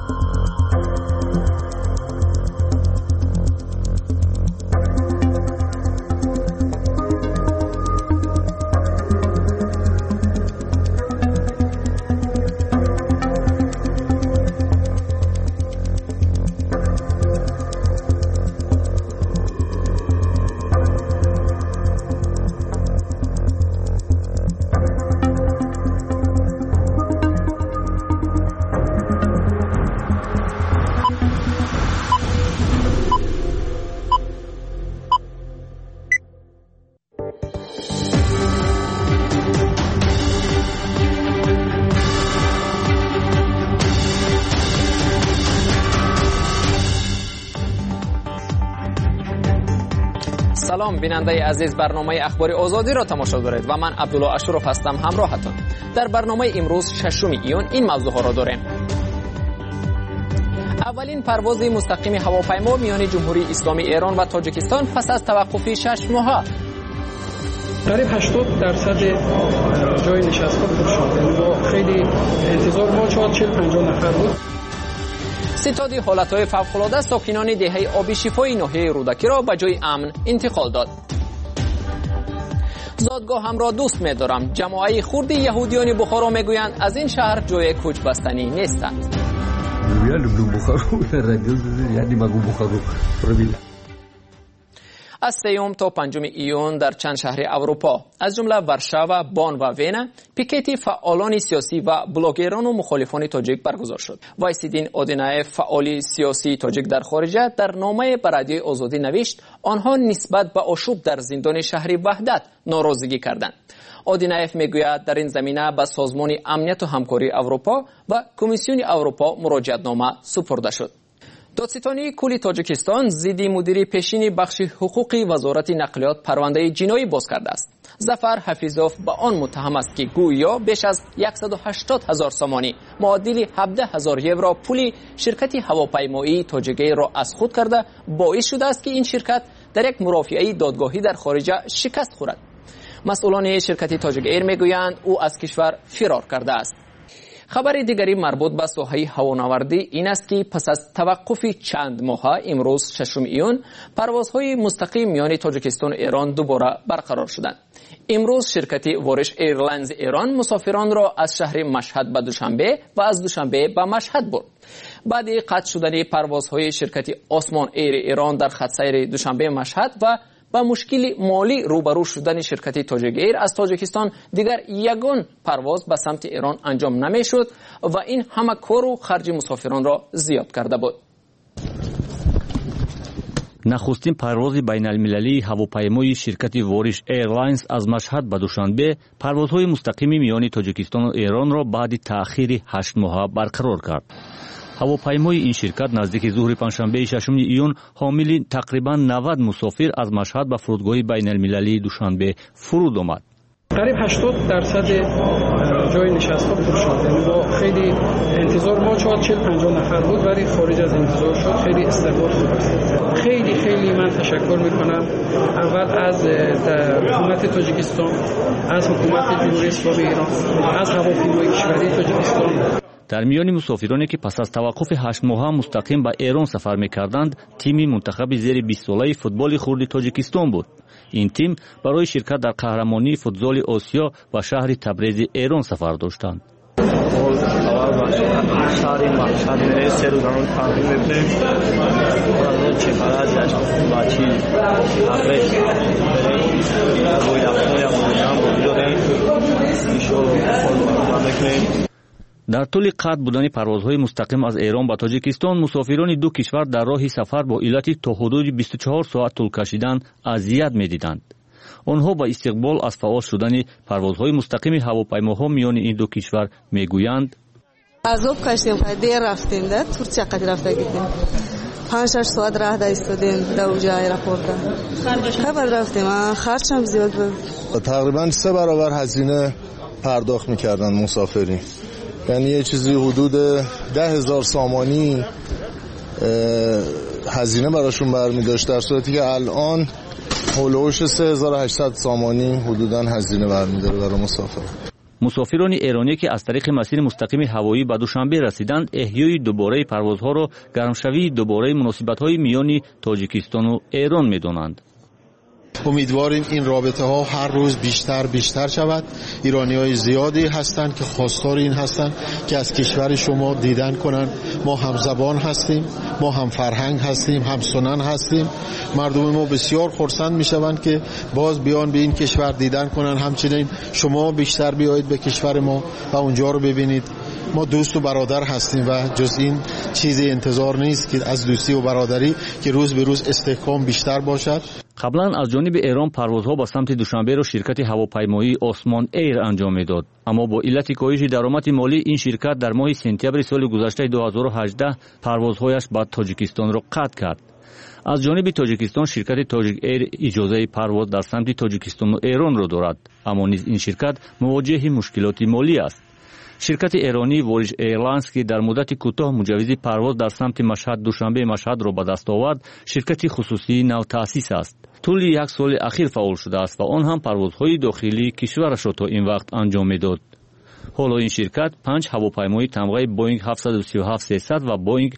سلام بیننده عزیز، برنامه اخبار آزادی را تماشا دارید و من عبدالله اشرف هستم همراهتون. در برنامه امروز 6 ایون این موضوع ها را داریم. اولین پرواز مستقیم هواپیما میان جمهوری اسلامی ایران و تاجیکستان پس از توقف 6 ماه. قریب 80% جای نشست ها پر شد و خیلی انتظار ما 40-50 نفر بود. ستاد حالتهای فوق‌العاده ساکنان دهه آبی شفای ناحیه رودکی را به جای امن انتقال داد. زادگاه هم را دوست می‌دارم. جماعت خرد یهودیان بخارا میگویند از این شهر جای کوچ بستنی نیستند. از 3 تا 5 ایون در چند شهر اروپا از جمله ورشاو، بان و وینا پیکتی فعالان سیاسی و بلاگران و مخالفان تاجیک برگزار شد. وایسیدین اودینایف فعال سیاسی تاجیک در خارج در نامه به رادیوی آزادی نوشت آنها نسبت به آشوب در زندان شهری وحدت ناراضگی کردند. اودینایف میگوید در این زمینه به سازمان امنیت و همکاری اروپا و کمیسیون اروپا مراجعتنامه سپرده شد. دادستانی کل تاجیکستان ضد مدیر پیشین بخش حقوقی وزارت نقلیات پرونده جنایی باز کرده است. ظفر حفیظوف به آن متهم است که گویا بیش از 180,000 سامانی معادل 17,000 یورو پول شرکت هواپیمایی تاجیک ایر را از خود کرده باعث شده است که این شرکت در یک مرافعه دادگاهی در خارج شکست خورد. مسئولان شرکت تاجیک ایر میگویند او از کشور فرار کرده است. خبر دیگری مربوط به ساحه هوانوردی این است که پس از توقف چند ماه امروز 6 ایون پروازهای مستقیم میان تاجیکستان و ایران دوباره برقرار شدند. امروز شرکت وارش ایرلاینز ایران مسافران را از شهر مشهد به دوشنبه و از دوشنبه به مشهد برد. بعد قطع شدن پروازهای شرکت آسمان ایر ایران در خط سیر دوشنبه مشهد و با مشکل مالی روبرو شدن شرکت تاجیک ایر از تاجیکستان دیگر یگان پرواز به سمت ایران انجام نمیشد و این همه کار و خرج مسافران را زیاد کرده بود. نخستین پرواز بین المللی هواپیمای شرکت وارش ایرلاینز از مشهد به دوشنبه پروازهای مستقیم میان تاجیکستان و ایران را بعد تأخیر 8 ماه برقرار کرد. هواپیمای این شرکت نزدیک ظهر پنجشنبه 6 ایون حامل تقریبا 90 مسافر از مشهد به فرودگاه بین المللی دوشنبه فرود آمد. قریب 80% جای نشست ها پر شد و خیلی انتظار ما 40-50 نفر بود ولی خارج از انتظار شد. خیلی استقبال خوب است. خیلی من تشکر میکنم اول از حکومت تاجیکستان، از حکومت جمهوری اسلامی ایران، از هواپیمای کشوری تاجیکستان. در میان مسافرانی که پس از توقف 8 ماه مستقیم به ایران سفر می‌کردند، تیم منتخب زیر 20 ساله فوتبال خرد تاجیکستان بود. این تیم برای شرکت در قهرمانی فوتبال آسیا و شهر تبریز ایران سفر داشتند. در طول قطع بودن پروازهای مستقیم از ایران به تاجیکستان مسافران دو کشور در راه سفر با علت تا حدود 24 ساعت طول کشیدن اذیت می‌دیدند. آنها با استقبال از فعال شدن پروازهای مستقیم هواپیماها میان این دو کشور میگویند عذاب کشیدیم، دیر رفتیم، در ترکیه قد رفته گیدیم 5-6 ساعت راه ایستادیم در اونجا ایرپورت. خبر رفتیم، خرچم زیاد بود. تقریبا 3 برابر هزینه پرداخت می‌کردن مسافرین. یعنی یه چیزی حدود 10,000 سامانی هزینه براشون برمی داشت، در صورتی که الان هولوش 3,800 سامانی حدوداً هزینه برمی داره برای مسافر. مسافران ایرانی که از طریق مسیر مستقیم هوایی به دوشنبه رسیدند احیای دوباره پروازها را گرمشوی دوباره مناسبت‌های میان تاجیکستان و ایران می‌دانند. امیدواریم این رابطه ها هر روز بیشتر شود. ایرانی‌های زیادی هستند که خواستار این هستند که از کشور شما دیدن کنند. ما هم زبان هستیم، ما هم فرهنگ هستیم، هم سنن هستیم. مردم ما بسیار خرسند میشوند که باز بیان به این کشور دیدن کنند. همچنین شما بیشتر بیایید به کشور ما و اونجا رو ببینید. ما دوست و برادر هستیم و جز این چیزی انتظار نیست که از دوستی و برادری که روز به روز استحکام بیشتر باشد. قبلا از جانب ایران پروازها به سمت دوشنبه را شرکت هواپیمایی عثمان ایر انجام میداد، اما با علت کاهش درآمد مالی این شرکت در ماه سپتامبر سال گذشته 2018 پروازهایش به تاجیکستان را قطع کرد. از جانب تاجیکستان شرکت تاجیک ایر اجازه پرواز در سمت تاجیکستان و ایران را دارد، اما نیز این شرکت مواجه مشکلات مالی است. شرکت ایرانی وارش ایرلاینز که در مدت کوتاه مجوز پرواز در سمت مشهد دوشنبه مشهد را به دست آورد، شرکت خصوصی نو تأسیس است. طول یک سال اخیر فعال شده است و آن هم پروازهای داخلی کشورش را تا این وقت انجام میداد. حالا این شرکت 5 هواپیمای تمغه بوینگ 737-300 و بوینگ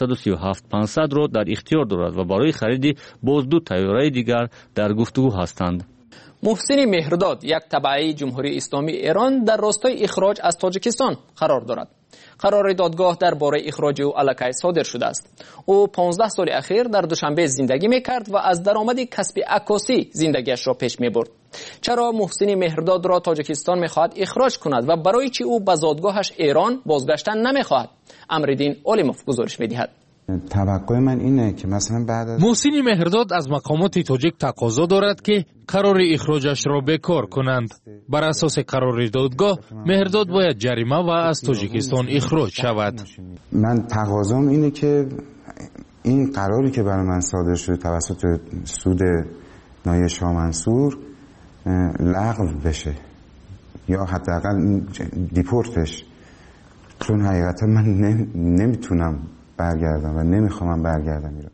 737-500 را در اختیار دارد و برای خرید باز 2 طیاره دیگر در گفتگو هستند. محسن مهرداد، یک تبعه جمهوری اسلامی ایران، در راستای اخراج از تاجیکستان قرار دارد. قرار دادگاه درباره اخراج او الکی صادر شده است. او 15 سال اخیر در دوشنبه زندگی میکرد و از درآمد کسب عکاسی زندگیش را پیش میبرد. چرا محسن مهرداد را تاجیکستان میخواهد اخراج کند و برای چی او به زادگاهش ایران بازگشتن نمیخواهد؟ امرالدین علیموف گزارش میدهد. توقع من اینه که مثلا بعد از محسن مهرداد از مقامات تاجیک تقاضا دارد که قرار اخراجش را بکار کنند. بر اساس قرار دادگاه مهرداد باید جریمه و از تاجیکستان اخراج شود. من تقاضام اینه که این قراری که برای من صادر شده توسط سود نایب شاه منصور لغو بشه یا حداقل دیپورتش، چون حقیقتا من نمیتونم برگردم و نمیخوام برگردم ایران.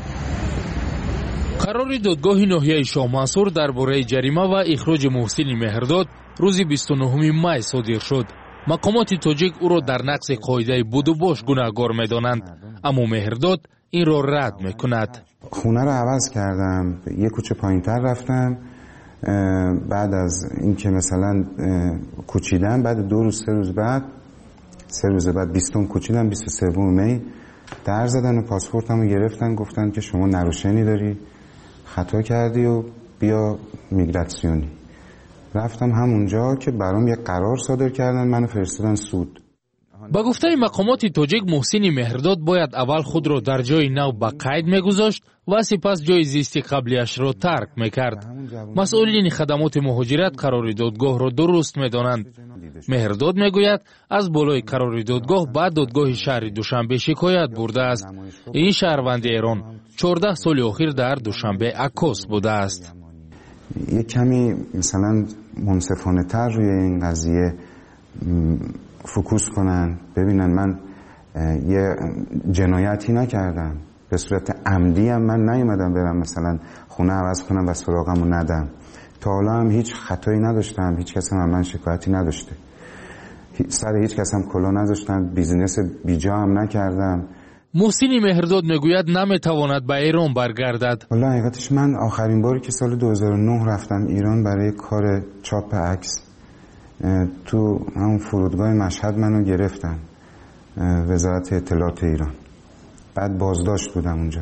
قرار دادگاه ناحیه شاه منصور درباره جریمه و اخراج محسن مهرداد روز 29 می صادر شد. مقامات تاجیک او را در نقض قاعده بود و باش گناهکار می‌دانند، اما مهرداد این را رد می‌کند. خونه را عوض کردم، یک کوچه پایین‌تر رفتم. بعد از اینکه مثلا کوچیدم، بعد 2 روز 3 روز بعد 20 کوچیدم، 23 می در زدن و پاسپورتم رو گرفتن، گفتن که شما نروشنی داری، خطا کردی و بیا میگراسیونی. رفتم همونجا که برام یک قرار صادر کردن، منو فرستادن سود. با گفته مقامات تاجیک محسن مهرداد باید اول خود را در جای نو به قید میگذاشت و سپس جای زیستی قبلیش را ترک میکرد. مسئولین خدمات مهاجرت قرار دادگاه را درست میدانند. مهرداد میگوید از بالای قرار دادگاه بعد دادگاه شهر دوشنبه شکایت برده است. این شهروند ایران 14 سال اخیر در دوشنبه عکاس بوده است. یک کمی مثلا منصفانه تر روی این قضیه فوکوس کنن، ببینن من یه جنایتی نکردم، به صورت عمدی هم من نیومدم برم مثلا خونه عوض کنم و سراغمو ندم. تا حالا هم هیچ خطایی نداشتم، هیچ کس هم من شکایتی نداشته، سر هیچ کس هم کلا نذاشتم، بیزینس بیجا هم نکردم. محسن مهرداد میگوید نمیتواند به ایران برگردد. والا حقیقتش من آخرین باری که سال 2009 رفتم ایران برای کار چاپ عکس، تو همون فرودگاه مشهد منو گرفتن، وزارت اطلاعات ایران. بعد بازداشت بودم اونجا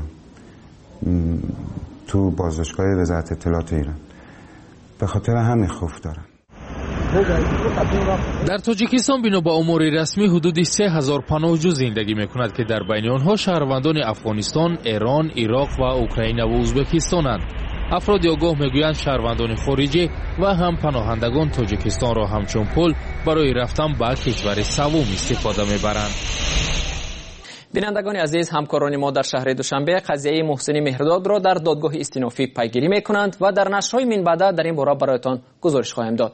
تو بازداشتگاه وزارت اطلاعات ایران. به خاطر همین خوف دارم. در تاجیکستان بنا با امور رسمی حدود 3000 پناهجو زندگی میکند که در بین آنها شهروندان افغانستان، ایران، عراق و اوکراین و ازبکستانند. افراد آگاه میگویند شهروندان خارجی و هم پناهندگان تاجیکستان را همچون پل برای رفتن به کشور سوم استفاده میبرند. بینندگان عزیز، همکاران ما در شهر دوشنبه قضیه محسن مهرداد را در دادگاه استینافی پیگیری میکنند و در نشرهای من بعد در این باره برایتان گزارش خواهیم داد.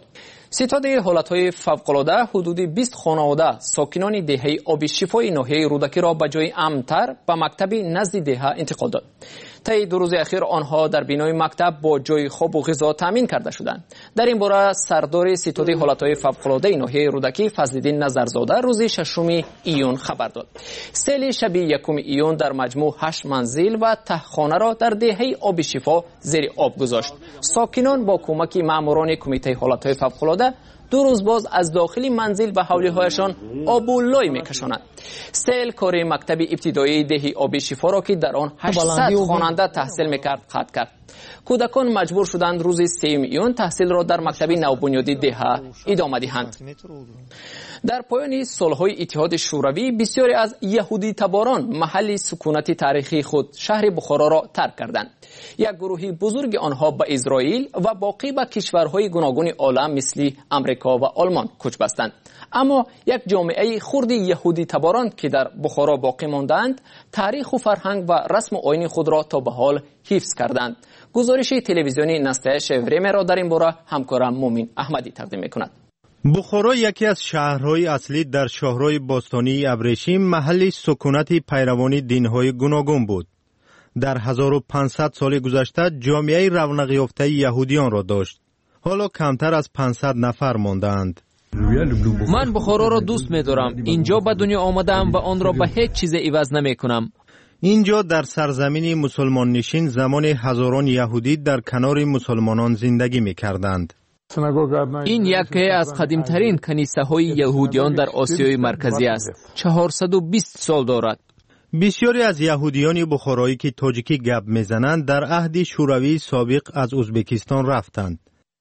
ستاد حالتهای فوق‌العاده حدود 20 خانواده ساکنان دهه آبی شفای ناحیه رودکی را به جای امن‌تر به مکتب نزد دهه انتقال داد. طی 2 روز اخیر آنها در بینای مکتب با جای خواب و غذا تامین کرده شدند. در این باره سردار ستاد حالتهای فوق‌العاده ناحیه رودکی فضل‌الدین نظرزاده روز 6 ایون خبر داد. سیل شب 1 ایون در مجموع 8 منزل و تهخانه را در دهه آبی شفا زیر آب گذاشت. ساکنان با کمک ماموران کمیته حالتهای فوق‌العاده 2 روز باز از داخل منزل و حولی‌هایشان آب و لای می‌کشانند. سیل کار مکتب ابتدایی دهی آبی شفا را که در آن 800 خواننده تحصیل می‌کرد قطع کرد. کودکان مجبور شدند روز 3 ایون تحصیل را در مکتب نوبنیادی دهه ادامه دهند. در پایان صلح‌های اتحاد شوروی بسیاری از یهودی تباران محل سکونت تاریخی خود شهر بخارا را ترک کردند. یک گروه بزرگ آنها به اسرائیل و باقی به کشورهای گوناگون عالم مثل امریکا و آلمان کوچ بستند. اما یک جامعه خرد یهودی تباران که در بخارا باقی ماندند تاریخ و فرهنگ و رسم و آیین خود را تا به حال حفظ کردند. گزارش تلویزیونی نستایش ورمه را در این باره همکارم مومین احمدی تقدیم می‌کند. بخارا یکی از شهرهای اصلی در شاهرای باستانی ابریشم محل سکونت پیروان دین‌های گوناگون بود. در 1500 سال گذشته جامعه رونق یافته یهودیان را داشت. حالا کمتر از 500 نفر ماندند. من بخارا را دوست می‌دارم. اینجا به دنیا آمدم و آن را به هیچ چیز عوض نمی‌کنم. اینجا در سرزمین مسلمان نشین زمان هزاران یهودی در کنار مسلمانان زندگی می‌کردند. این یکی از قدیمترین کنیسه‌های یهودیان در آسیای مرکزی است. 420 سال دارد. بسیاری از یهودیان بخارایی که تاجیکی گپ میزنند در عهد شوروی سابق از ازبکستان رفتند.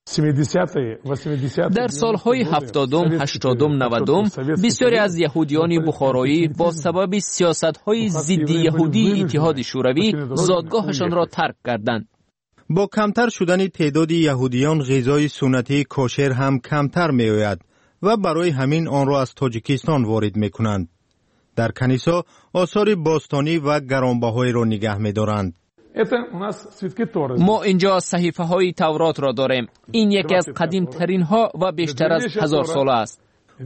در سالهای 70، 80، 90 بسیاری از یهودیان بخارایی با سبب سیاست‌های ضد یهودی اتحاد شوروی زادگاهشان را ترک کردند. با کمتر شدن تعداد یهودیان غذای سنتی کوشر هم کمتر می آید و برای همین آن را از تاجیکستان وارد می کنند. در کنیسا آثار باستانی و گرانبهای را نگه می دارند. ما اینجا صحیفه های تورات را داریم. این یکی از قدیم ترین ها و بیشتر از 1000 ساله است.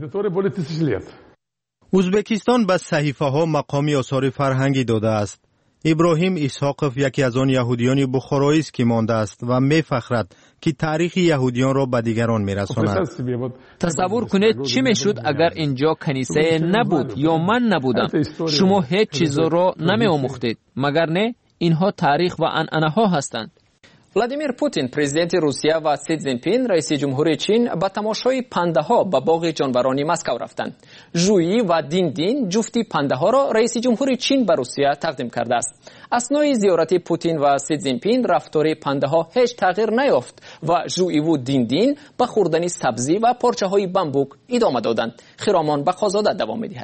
ازبکستان به صحیفه ها مقامی آثار فرهنگی داده است. ابراهیم اسحاقوف یکی از آن یهودیان بخارایی است که مانده است و می‌فخرد که تاریخ یهودیان را به دیگران می‌رساند. تصور کنید چی میشد اگر اینجا کنیسه نبود یا من نبودم. شما هیچ چیز را نمی‌آموختید مگر نه؟ اینها تاریخ و عنعنه‌ها هستند. ولادیمیر پوتین پرزیدنت روسیه و سی جینپینگ رئیس جمهور چین به تماشای پنده‌ها به باغ جانورانی مسکو رفتند. ژویی و دین جفتی پنده‌ها را رئیس جمهور چین به روسیه تقدیم کرده است. اثنای زیارت پوتین و سی جینپینگ رفتار پنده‌ها هیچ تغییر نیافت و ژویی و دین به خوردن سبزی و پارچه‌های بامبوک ادامه دادند. خرامان بخازاده دوام می‌دهد.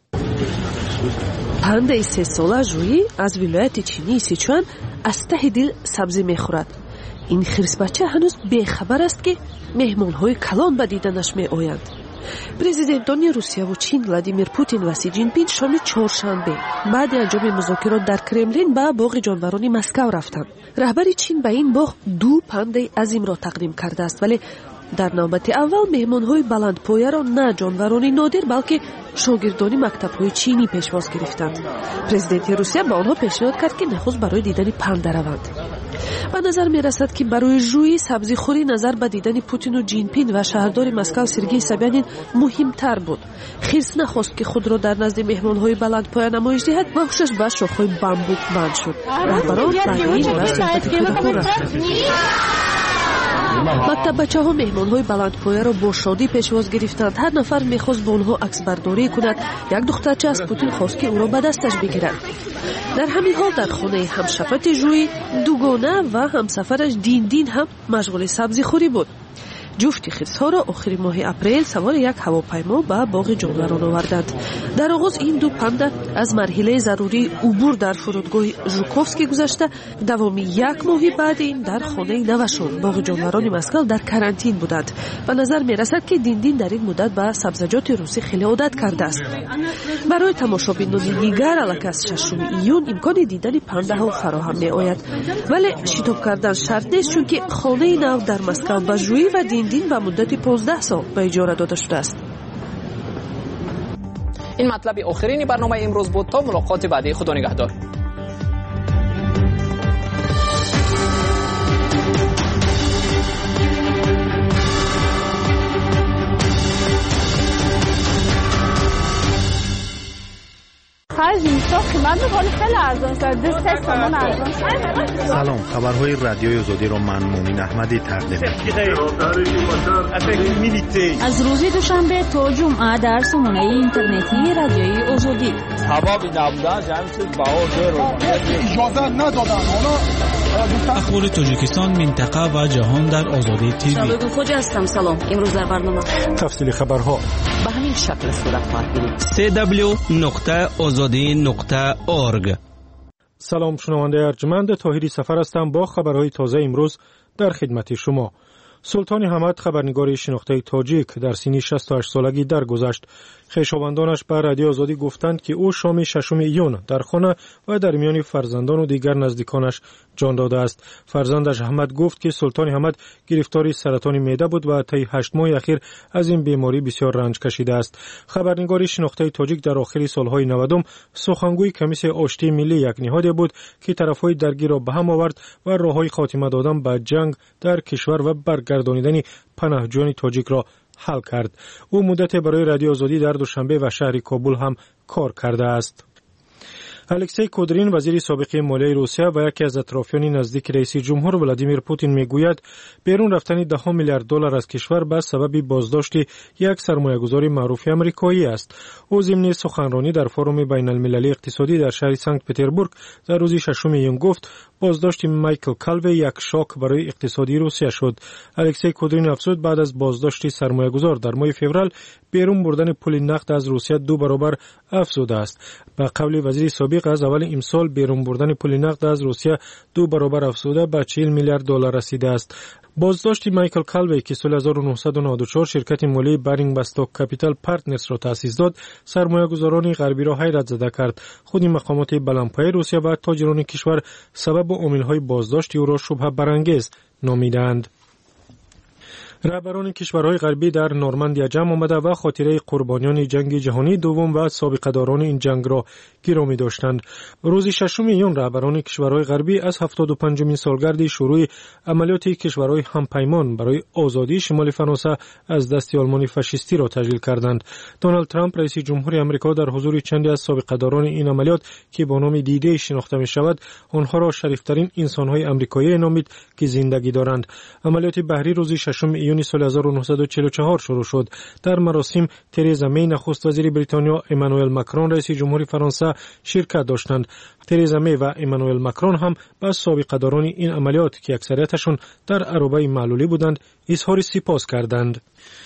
پنده 3 ساله ژویی از ولایت چینی سیچوان از ته دل سبزی میخورد. این خرس بچه هنوز بیخبر است که مهمان‌های کلان به دیدنش میآیند. پرزیدنتان روسیه و چین ولادیمیر پوتین و سی جینپینگ شام چهارشنبه بعد انجام مذاکرات در کرملین به باغ جانوران مسکو رفتند. رهبر چین به این باغ 2 پنده عظیم را تقدیم کرده است، ولی در نوبت اول مهمان‌های بلندپایه را نه جانوران نادر بلکه شاگردان مکتب‌های چینی پیشواز گرفتند. پرزیدنت روسیه به آنها پیشنهاد کرد که نخست برای دیدن پنده روند. به نظر می‌رسد که برای ژویی سبزیخوری نظر به دیدن پوتین و جینپینگ و شهردار مسکو سرگئی سابیانین مهمتر بود. خرس نخواست که خود را در نزد مهمان‌های بلندپایه نمایش دهد و هوشش به شاخه‌های بامبوک بند شد. رهبران برای و سمپاتی کودکان رفتند. مکتب بچه ها مهمان های بلندپایه را با شادی پیشواز گرفتند. هر نفر میخواست با آنها عکس برداری کند. یک دخترچه از پوتین خواست که او را به دستش بگیرد. در همین حال در خانه همشفت ژویی دوگانه و همسفرش دین هم مشغول سبزی خوری بود. جفت خرس ها را آخر ماه اپریل سوار یک هواپیما به باغ جانوران آوردند. در آغاز این 2 پنده از مرحله ضروری عبور در فرودگاه ژوکوفسکی گذشته دوام 1 ماه بعد این در خانه نوشان باغ جانوران مسکو در کرانتین بودند. به نظر می رسد که دین در این مدت به سبزیجات روسی خیلی عادت کرده است. برای تماشابینان دیگر الک از 6 ایون امکان دیدن پنده ها فراهم می آید، ولی شتاب کردن شرط نیست، چون که خانه نو در مسکو با ژویی و دین زندین به مدت 15 سال به اجاره داده شده است. این مطلب آخرین برنامه امروز بود. تا ملاقات بعدی، خدا نگهدار. سلام، خبرهای رادیوی آزادی را من مومن احمدی تقدیم می‌کنم. از روز دوشنبه تا جمعه در سامانه اینترنتی رادیوی آزادی. اجازه ندادن. اخبار تاجیکستان، منطقه و جهان در آزادی تیوی. شبکه خوج هستم. سلام. امروز در برنامه تفصیل خبرها به همین شکل صورت خواهد گرفت. www.azadi.org. سلام، شنونده ارجمند، طاهری سفر هستم با خبرهای تازه امروز در خدمت شما. سلطان حمد، خبرنگار شناخته تاجیک، در سن 68 سالگی درگذشت. خویشاوندانش به رادیو آزادی گفتند که او شام 6 ایون در خانه و در میان فرزندان و دیگر نزدیکانش جان داده است. فرزندش احمد گفت که سلطان حمد گرفتار سرطان معده بود و طی 8 ماه اخیر از این بیماری بسیار رنج کشیده است. خبرنگار شناخته تاجیک در آخر سالهای 90 سخنگوی کمیسیون آشتی ملی یک نهاد بود که طرفهای درگیر را به هم آورد و راههای خاتمه دادن به جنگ در کشور و برگردانیدن پناهجویان تاجیک را حل کرد. او مدت برای رادیو آزادی در دوشنبه و شهر کابل هم کار کرده است. الکسی کودرین، وزیر سابق مالیه روسیه و یکی از اطرافیان نزدیک رئیس جمهور ولادیمیر پوتین میگوید بیرون رفتن 10 میلیارد دلار از کشور به سبب بازداشت یک سرمایه‌گذار معروف آمریکایی است. او ضمن سخنرانی در فروم بین المللی اقتصادی در شهر سنت پتربورگ در روز 6 ایون گفت بازداشت مایکل کالوی یک شاک برای اقتصادی روسیه شد. الکسی کودرین افزود بعد از بازداشت سرمایه‌گذار در ماه فوریه بیرون بردن پول نقد از روسیه 2 برابر افزوده است. به قول وزیر سابق از اول امسال بیرون بردن پول نقد از روسیه 2 برابر افزوده به 40 میلیارد دلار رسیده است. بازداشت مایکل کالوی که سال 1994 شرکت مالی بارینگ بستاک کپیتال پارتنرز را تأسیس داد، سرمایه‌گذاران غربی را حیرت زده کرد. خود مقامات بلندپایه روسیه و تاجران کشور سبب و عامل‌های بازداشت او را شبهه برانگیز نامیدند. رهبران کشورهای غربی در نورماندیا جمع آمده و خاطره قربانیان جنگ جهانی دوم و سابقه‌داران این جنگ را گرامی داشتند. روز 6 ایون رهبران کشورهای غربی از 75مین سالگرد شروع عملیات کشورهای همپیمان برای آزادی شمال فرانسه از دست آلمان فاشیستی را تجلیل کردند. دونالد ترامپ رئیس جمهور آمریکا در حضور چندی از سابقه‌داران این عملیات که با نام دیده شناخته می‌شود، آنها را شریفترین انسان‌های آمریکایی نامید که زندگی دارند. عملیات بحری روز 6 ایون سال 1944 شروع شد. در مراسم تریزا می، نخست وزیر بریتانیا، امانوئل ماکرون رئیس جمهور فرانسه شرکت داشتند. تریزا می و امانوئل ماکرون هم به سابقه‌داران این عملیات که اکثریتشون در عربه معلولی بودند اظهار سپاس کردند.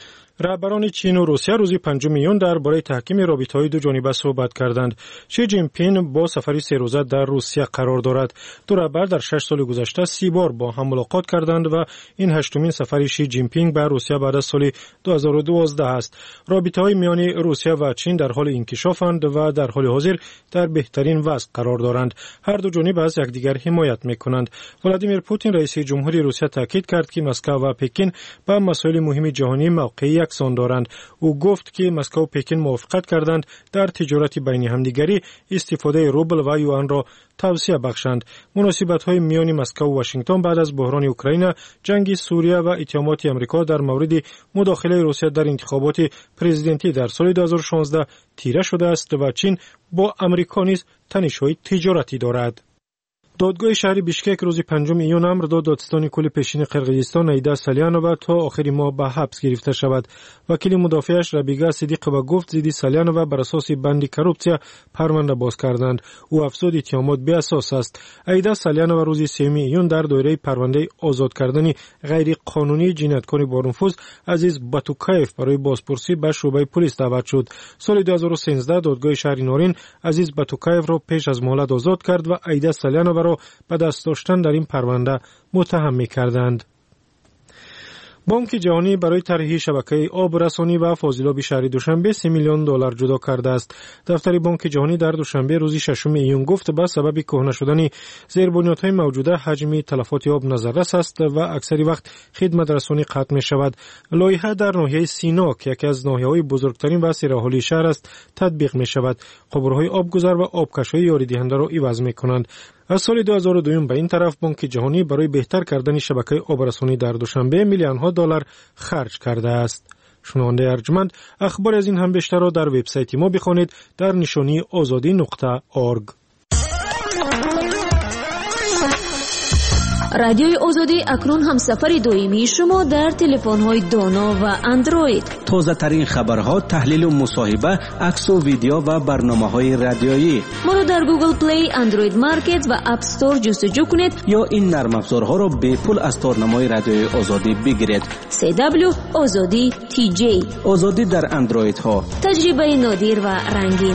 رهبران چین و روسیه روز 5 ایون درباره تحکیم رابطه‌های دو جانبه صحبت کردند. شی جین پین با سفری 3 روزه در روسیه قرار دارد. دو رهبر در 6 سال گذشته 30 بار با هم ملاقات کردند و این 8مین سفر شی جین پینگ به روسیه بعد از سال 2012 است. رابطه‌های میان روسیه و چین در حال انکشافند و در حال حاضر در بهترین وضع قرار دارند. هر دو جانب از یکدیگر حمایت می‌کنند. ولادیمیر پوتین رئیس جمهوری روسیه تاکید کرد که مسکو و پکین به مسائل مهم جهانی موقعی یکسان دارند. او گفت که مسکو و پکین موافقت کردند در تجارت بین همدیگری استفاده روبل و یوان را توسعه بخشند. مناسبت‌های میان مسکو و واشنگتن بعد از بحران اوکراین، جنگ سوریه و اتهامات آمریکا در مورد مداخله روسیه در انتخابات پرزیدنتی در سال 2016 تیره شده است و چین با آمریکا نیز تنش‌های تجارتی دارد. دادگاه شهر بیشکک روز 5 ایون امر داد دادستان کل پیشین قرقیزستان ایدا سالیانووا تا آخر ماه به حبس گرفته شود. وکیل مدافعش ربیگا صدیقова گفت ضد سالیانووا بر اساس بند کورپسیا پرونده باز کردند. او افزود اتهامات بی اساس است. ایدا سالیانووا روز 3 ایون در دایره پرونده آزاد کردن غیر قانونی جنایتکار با نفوذ عزیز باتوکایف برای بازپرسی به شعبه پلیس دعوت شد. سال 2013 دادگاه شهر نورین عزیز باتوکایف را پیش از مهلت آزاد کرد و ایدا سالیانووا به دست داشتن در این پرونده متهم می‌کردند. بانک جهانی برای طرح شبکه آب رسانی و فاضلاب شهر دوشنبه 3 میلیون دلار جدا کرده است. دفتر بانک جهانی در دوشنبه روز 6 ایون گفت به سبب کهنه شدن زیربنیادهای موجوده حجم تلفات آب نظررس است و اکثر وقت خدمت رسانی قطع می شود. لایحه در ناحیه سینا که یکی از ناحیه‌های بزرگترین و سیرحالی شهر است تطبیق می شود. قبرهای آبگذر و آبکش‌های یاری دهنده را عوض می کنند. از سال 2002 به این طرف بانک جهانی برای بهتر کردن شبکه آب رسانی در دوشنبه میلیون‌ها دلار خرج کرده است. شنونده ارجمند، اخبار از این هم بیشتر را در وبسایت ما بخوانید در نشانی azadi.org. رادیوی آزادی اکنون همسفر دائمی شما در تلفن‌های دانا و اندروید. تازه ترین خبرها، تحلیل و مصاحبه، عکس و ویدیو و برنامه‌های رادیویی. ما را در گوگل پلی، اندروید مارکت و اپ استور جستجو کنید یا این نرم افزارها را به پول از تارنمای رادیوی آزادی بگیرید. CW آزادی TJ. آزادی در اندروید ها. تجربه نادر و رنگین.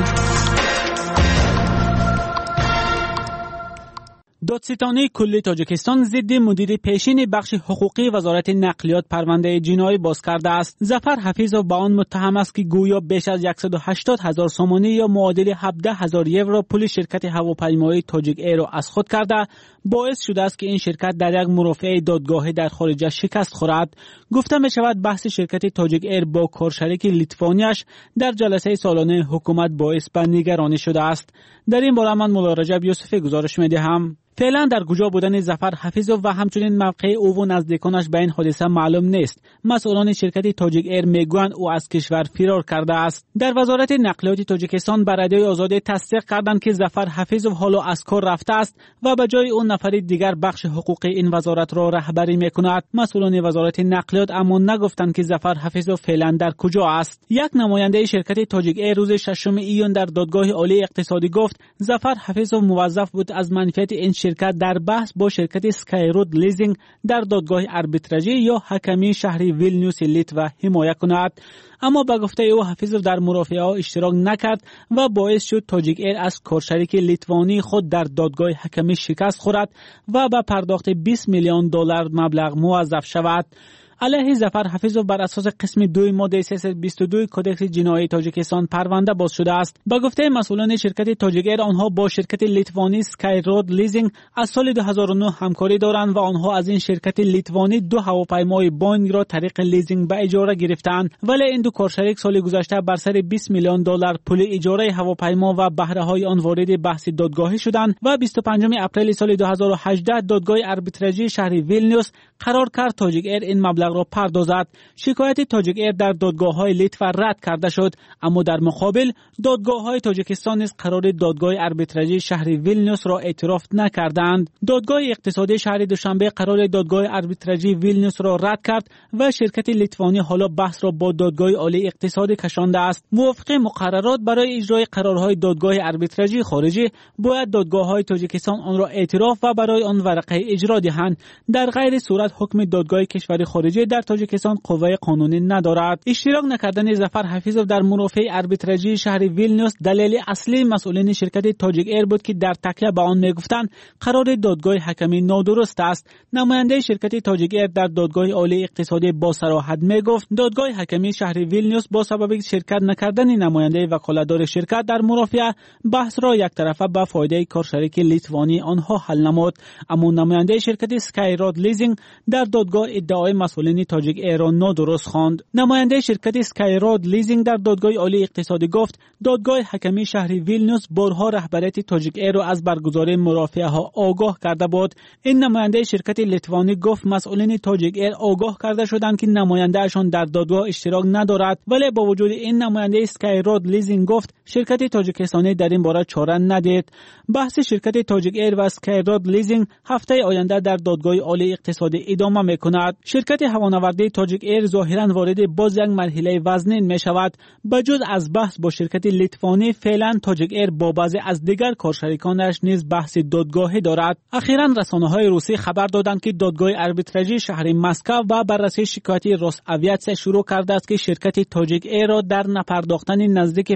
دادستانی کلی تاجیکستان ضد مدیر پیشین بخش حقوقی وزارت نقلیات پرونده جنایی باز کرده است. ظفر حفیظ به آن متهم است که گویا بیش از 180,000 سومانی یا معادل 17,000 یورو پول شرکت هواپیمایی تاجیک ایر را از خود کرده باعث شده است که این شرکت در یک مرافعه دادگاهی در خارج شکست خورد. گفته می شود بحث شرکت تاجیک ایر با کارشریک لیتوانیش در جلسه سالانه حکومت باعث به نگرانی شده است. در این باره من مولا رجب یوسفی گزارش می دهم. فعلا در کجا بودن ظفر حفیظ و همچنین موقع او و نزدیکانش به این حادثه معلوم نیست. مسئولان شرکت تاجیک ایر میگویند او از کشور فرار کرده است. در وزارت نقلیات تاجیکستان بر رادیوی آزادی تصدیق کردند که ظفر حفیظ حالا از کار رفته است و به جای اون نفر دیگر بخش حقوقی این وزارت را رهبری میکند. مسئولان وزارت نقلیات اما نگفتند که ظفر حفیظ فعلا در کجا است. یک نماینده شرکت تاجیک ایر روز 6 ایون در دادگاه عالی اقتصادی گفت ظفر حفیظ موظف بود از منفعت این شرکت در بحث با شرکت سکایرود لیزینگ در دادگاه آربیتراژی یا حکمی شهری ویلنیوس لیتوا حمایت کند. اما به گفته او حفیظ در مرافعه ها اشتراک نکرد و باعث شد تاجیک ایر از کارشریک لیتوانی خود در دادگاه حکمی شکست خورد و به پرداخت 20 میلیون دلار مبلغ موظف شود. علیه ظفر حفیظ بر اساس قسم 2 ماده 322 کدکس جنایی تاجیکستان پرونده باز شده است. با گفته مسئولان شرکت تاجیک ایر آنها با شرکت لیتوانی سکایرود لیزینگ از سال 2009 همکاری دارند و آنها از این شرکت لیتوانی 2 هواپیمای بوینگ را طریق لیزینگ به اجاره گرفتند، ولی این دو کارشریک سال گذشته بر سر 20 میلیون دلار پول اجاره هواپیما و بهره های آن وارد بحث دادگاهی شدند و 25 اپریل سال 2018 دادگاه آربیتراژی شهر ویلنیوس قرار کرد تاجیک ایر این مبلغ را پردازد. شکایت تاجیک ایر در دادگاه‌های لیتوا رد کرده شد، اما در مقابل دادگاه‌های تاجیکستان نیز قرار دادگاه آربیتراژی شهر ویلنیوس را اعتراف نکردند. دادگاه اقتصادی شهر دوشنبه قرار دادگاه آربیتراژی ویلنیوس را رد کرد و شرکت لیتوانی حالا بحث را با دادگاه عالی اقتصادی کشانده است. موافق مقررات برای اجرای قرارهای دادگاه آربیتراژی خارجی باید دادگاه‌های تاجیکستان آن را اعتراف و برای آن ورقه اجرا دهند. در غیر صورت حکم دادگاه کشور خارجی در تاجیکستان قوه قانونی ندارد. اشتراک نکردن ظفر حفیظ در مرافعه آربیتراژی شهر ویلنیوس دلیل اصلی مسئولین شرکت تاجیک ایر بود که در تکیه به آن میگفتند قرار دادگاه حکمی نادرست است. نماینده شرکت تاجیک ایر در دادگاه عالی اقتصادی با صراحت میگفت دادگاه حکمی شهر ویلنیوس با سبب شرکت نکردن نماینده وکالتدار شرکت در مرافعه بحث را یک طرفه به فایده کارشریک لیتوانی آنها حل نمود. اما نماینده شرکت سکایرود لیزینگ در دادگاه ادعای مسئولین تاجیک ایر را نادرست خواند. نماینده شرکت سکایرود لیزینگ در دادگاه عالی اقتصادی گفت دادگاه حکمی شهر ویلنیوس بارها رهبریت تاجیک ایر را از برگزاری مرافعه ها آگاه کرده بود. این نماینده شرکت لیتوانی گفت مسئولین تاجیک ایر آگاه کرده شدند که نماینده اشان در دادگاه اشتراک ندارد، ولی با وجود این نماینده سکایرود لیزینگ گفت شرکت تاجیکستانی در این باره چاره ندید. بحث شرکت تاجیک ایر و سکایرود لیزینگ هفته آینده در دادگاه عالی اقتصادی ادامه میکند. شرکت هوانوردی تاجیک ایر ظاهرا وارد باز یک مرحله وزنین می شود. بجز از بحث با شرکت لیتوانی فعلا تاجیک ایر با بعضی از دیگر کارشریکانش نیز بحث دادگاهی دارد. اخیراً رسانه‌های روسی خبر دادند که دادگاه آربیتراژی شهر مسکو و بررسی شکایت روس اویاتسیا شروع کرده است که شرکت تاجیک ایر را در نپرداختن نزدیک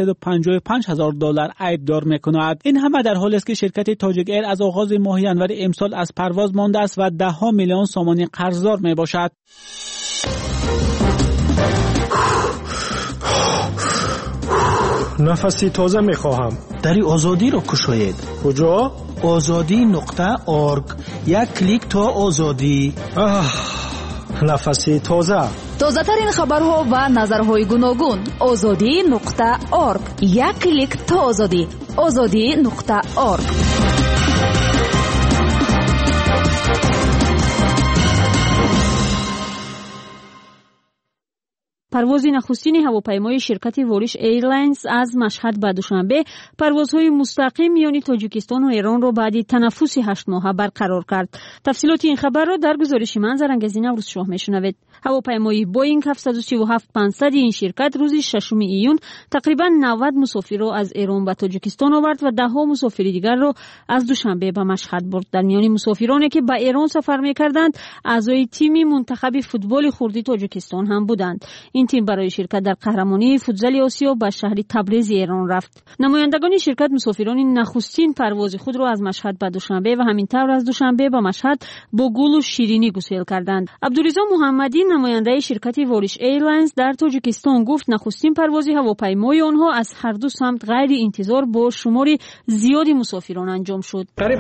555,000 دلار عیبدار می‌کند. این همه در حالی است که شرکت تاجیک ایر از آغاز ماه ژانویه امسال از پرواز مانده است و 10 میلیون سومانی قرضدار میباشد. نفسی تازه میخواهم. در آزادی را کشاید. کجا؟ azadi.org. یک کلیک تا آزادی. نفسی تازه. تازه ترین خبرها و نظرهای گوناگون. azadi.org. یک کلیک تا آزادی. azadi.org. پرواز نخستین هواپیمای شرکت ووریش ایرلاینز از مشهد به دوشنبه پروازهای مستقیم میان تاجیکستان و ایران را بعد تنفس 8 ماهه برقرار کرد. تفصیلات این خبر را در گزارش من زرنگزی نوروز شاه میشنوید. هواپیمای بوئینگ 737-500 این شرکت روز 6 ایون تقریبا 90 مسافر را از ایران به تاجیکستان آورد و 10 مسافر دیگر را از دوشنبه به مشهد برد. در میان مسافرانی که به ایران سفر می‌کردند اعضای تیم منتخب فوتبال خردی تاجیکستان هم بودند. این تیم برای شرکت در قهرمانی فوتزال آسیا به شهر تبریز ایران رفت. نمایندگان شرکت مسافران نخستین پرواز خود را از مشهد به دوشنبه و همینطور از دوشنبه به مشهد با گل و شیرینی گسیل کردند. عبدالرضا محمدی نماینده شرکت ووریش ایرلاینز در تاجیکستان گفت نخستین پرواز هواپیمای آنها از هر دو سمت غیر انتظار با شمار زیادی مسافران انجام شد. قریب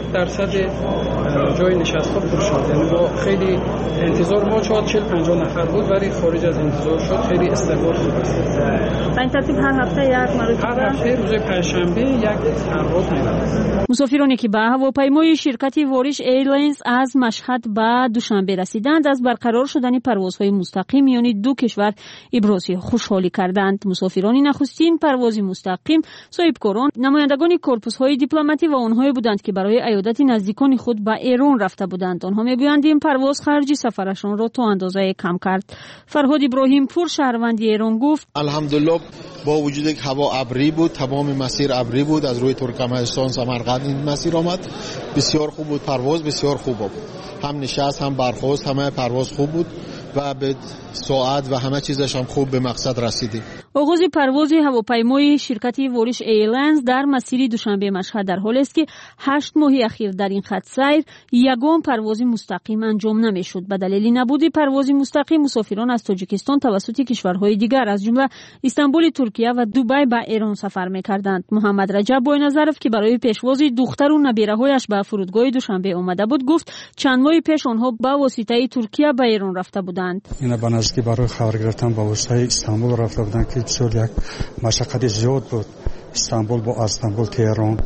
80% جای نشست‌ها پر شد. یعنی با خیلی انتظار ما 40-50 نفر بود ولی خارج از انتظار شد. خیلی استقبال خوب است. به این ترتیب هر هفته یک مرتبه هر هفته روز پنجشنبه یک پرواز می‌رود. مسافرانی که به هواپیمای شرکت ووریش ایرلاینز از مشهد به دوشنبه رسیدند از برقرار شدن پروازهای مستقیم میان دو کشور ابراز خوشحالی کردند. مسافران نخستین پرواز مستقیم صاحبکاران نمایندگان کورپوس‌های دیپلماتی و آنهایی بودند که برای عیادت نزدیکان خود به ایران رفته بودند. آنها میگویند این پرواز خرج سفرشان را تا اندازه کم کرد. فرهاد ابراهیم پور شهروند ایران گفت الحمدلله با وجود یک هوا ابری بود، تمام مسیر ابری بود، از روی ترکمنستان سمرقند این مسیر آمد. بسیار خوب بود، پرواز بسیار خوب بود، هم نشست هم برخاست همه پرواز خوب بود و به ساعت و همه چیزش هم خوب به مقصد رسیدیم. آغاز پرواز هواپیمای شرکت ووریش ایرلاینز در مسیر دوشنبه مشهد در حالی است که 8 ماه اخیر در این خط سیر یگان پرواز مستقیم انجام نمیشد. به دلیل نبود پرواز مستقیم مسافران از تاجیکستان توسط کشورهای دیگر از جمله استانبول ترکیه و دبی به ایران سفر می‌کردند. محمد رجب بوینظرف که برای پیشواز دختر و نبیره‌هایش به فرودگاه دوشنبه آمده بود گفت چند ماه پیش آنها به واسطه ترکیه به ایران رفته بودند. اینا به نزدیکی برای خبر گرفتن به واسطه استانبول رفته بودند که بسیار یک مشقت زیاد بود. استانبول با استانبول تهران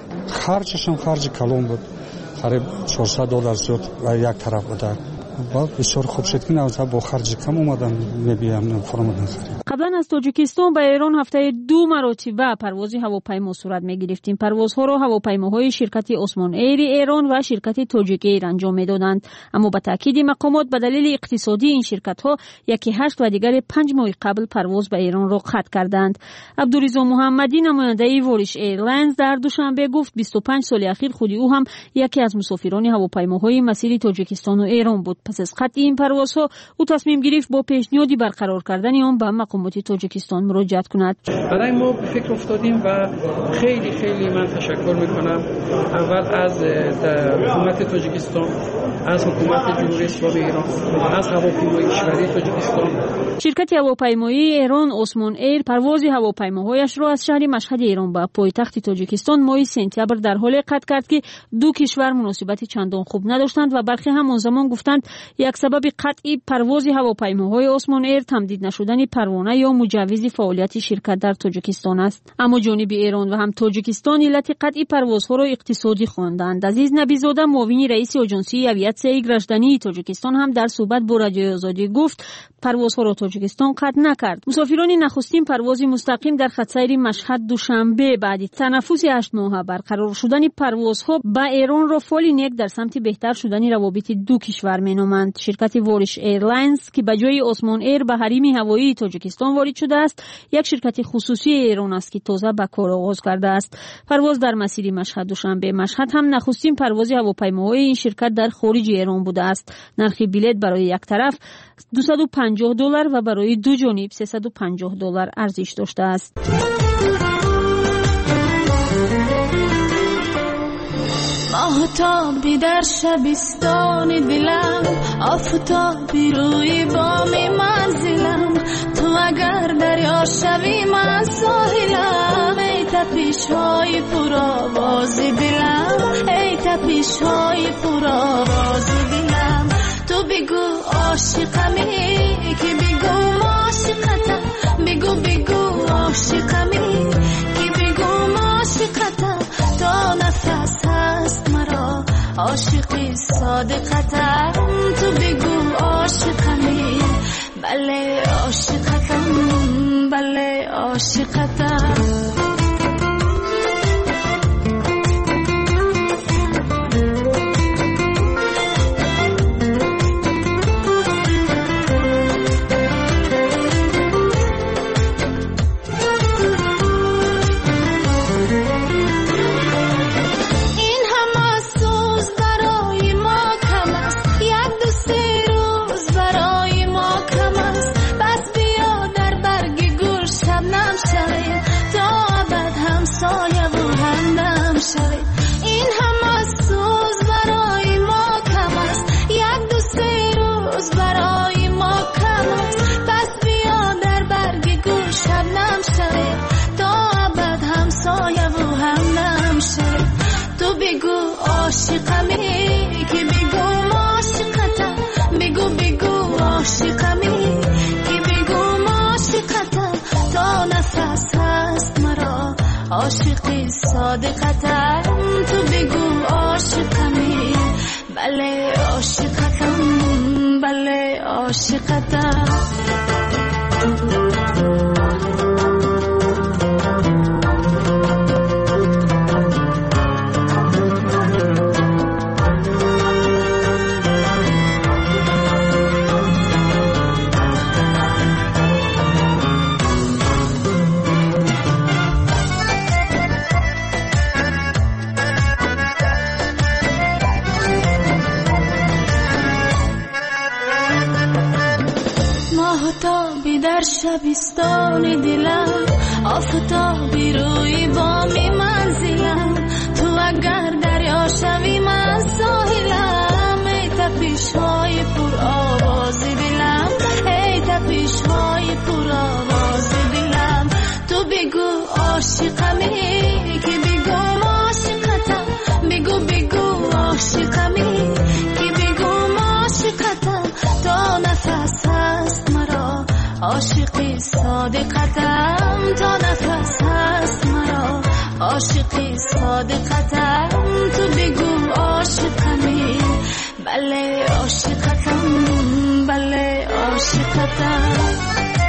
خرجش هم خرج کلان بود، قریب $400 زیاد و یک طرف بوده. بسیار خوب شد که نوزه با خرج کم اومدن نبیم فرمودن خرید. قبلا از تاجیکستان به ایران هفته 2 مرتبه پرواز هواپیما صورت می‌گرفتیم. پروازها را هواپیماهای شرکت عثمان ایر ایران و شرکت تاجیک ایر انجام می‌دادند، اما به تاکید مقامات به دلیل اقتصادی این شرکت‌ها یکی 8 و دیگر 5 ماه قبل پرواز به ایران را قطع کردند. عبدالرضا محمدی نماینده ووریش ایرلاینز در دوشنبه گفت 25 سال اخیر خود او هم یکی از مسافران هواپیماهای مسیر تاجیکستان و ایران بود. پس از قطع این پروازها او تصمیم گرفت با پیشنهادی برقرار کردن آن به مقامات تاجیکستان مراجعت کند. برای ما به فکر افتادیم و خیلی من تشکر میکنم اول از حکومت تاجیکستان، از حکومت جمهوری اسلامی ایران، از هواپیمای کشوری تاجیکستان. شرکت هواپیمایی ایران عثمان ایر پرواز هواپیماهایش را از شهر مشهد ایران به پایتخت تاجیکستان ماه سپتامبر در حال قطع کرد که دو کشور مناسبت چندان خوب نداشتند و برخی هم آن زمان گفتند یک سبب قطعی پرواز هواپیماهای عثمان ایر تمدید نشدن پروانه یا مجوز فعالیت شرکت در تاجیکستان است. اما جانب ایران و هم تاجیکستان علت قطعی پروازها را اقتصادی خواندند. عزیز نبیزاده معاون رئیس آژانسی اویاسیای گردنی تاجیکستان هم در صحبت با رادیوی آزادی گفت پروازها را تاجیکستان قطع نکرد. مسافران نخستین پرواز مستقیم در خط سیر مشهد دوشنبه بعد تنفس 8 ماه برقرار شدن پروازها به ایران را فعال نیک در سمت بهتر شدن روابط دو کشور مینامند. شرکت ووریش ایرلاینز که به جای عثمان ایر به حریم هوایی تاجیکستان وارد شده است، یک شرکت خصوصی ایران است که تازه به کار آغاز کرده است. پرواز در مسیر مشهد دوشنبه مشهد هم نخستین پرواز هواپیماهای این شرکت در خارج ایران بوده است. نرخ بلیط برای یک طرف $250 و برای دو جانب $350 ارزش داشته است. ماهتابی در شبستان دلم، آفتابی روی بام منزلم. تو اگر دریا شوی من ساحلم، ای تپش های پرآواز دلم، ای تپش های پرآواز دلم. تو بگو عاشقمی که بگو عاشقتم، بگو بگو عاشقمی که بگو عاشقتم. تا نفس هست مرا عاشقی صادقتم، تو بگو عاشقمی. بله عاشقتم، بله عاشقتم. این هم افسوس برای ما کم است، یک دو سه روز برای ما کم است. پس بیا در برگ گل شبنم شویم، تا ابد همسایه و همدم شویم. تو بگو عاشقمی که بگو عاشقتم، بگو بگو عاشقمی که بگو عاشقتم. تا نفس هست مرا عاشقی صادقتم، تو بگو عاشقمی. بله عاشقتم، بله عاشقتم. ماهتابی در شبستان دلم، آفتابی روی بام منزلم. تو اگر دریا شوی من ساحلم، ای تپش های پر آواز دلم، ای تپش های پر آواز دلم. تو بگو عاشقمی که بگو عاشقتم، بگو بگو عاشقمی که بگو عاشقتم. تا نفس هست مرا عاشقی صادقتم، تا نفس هست مرا عاشقی صادقتم. تو بگو عاشقمی. بله عاشقتم، بله عاشقتم.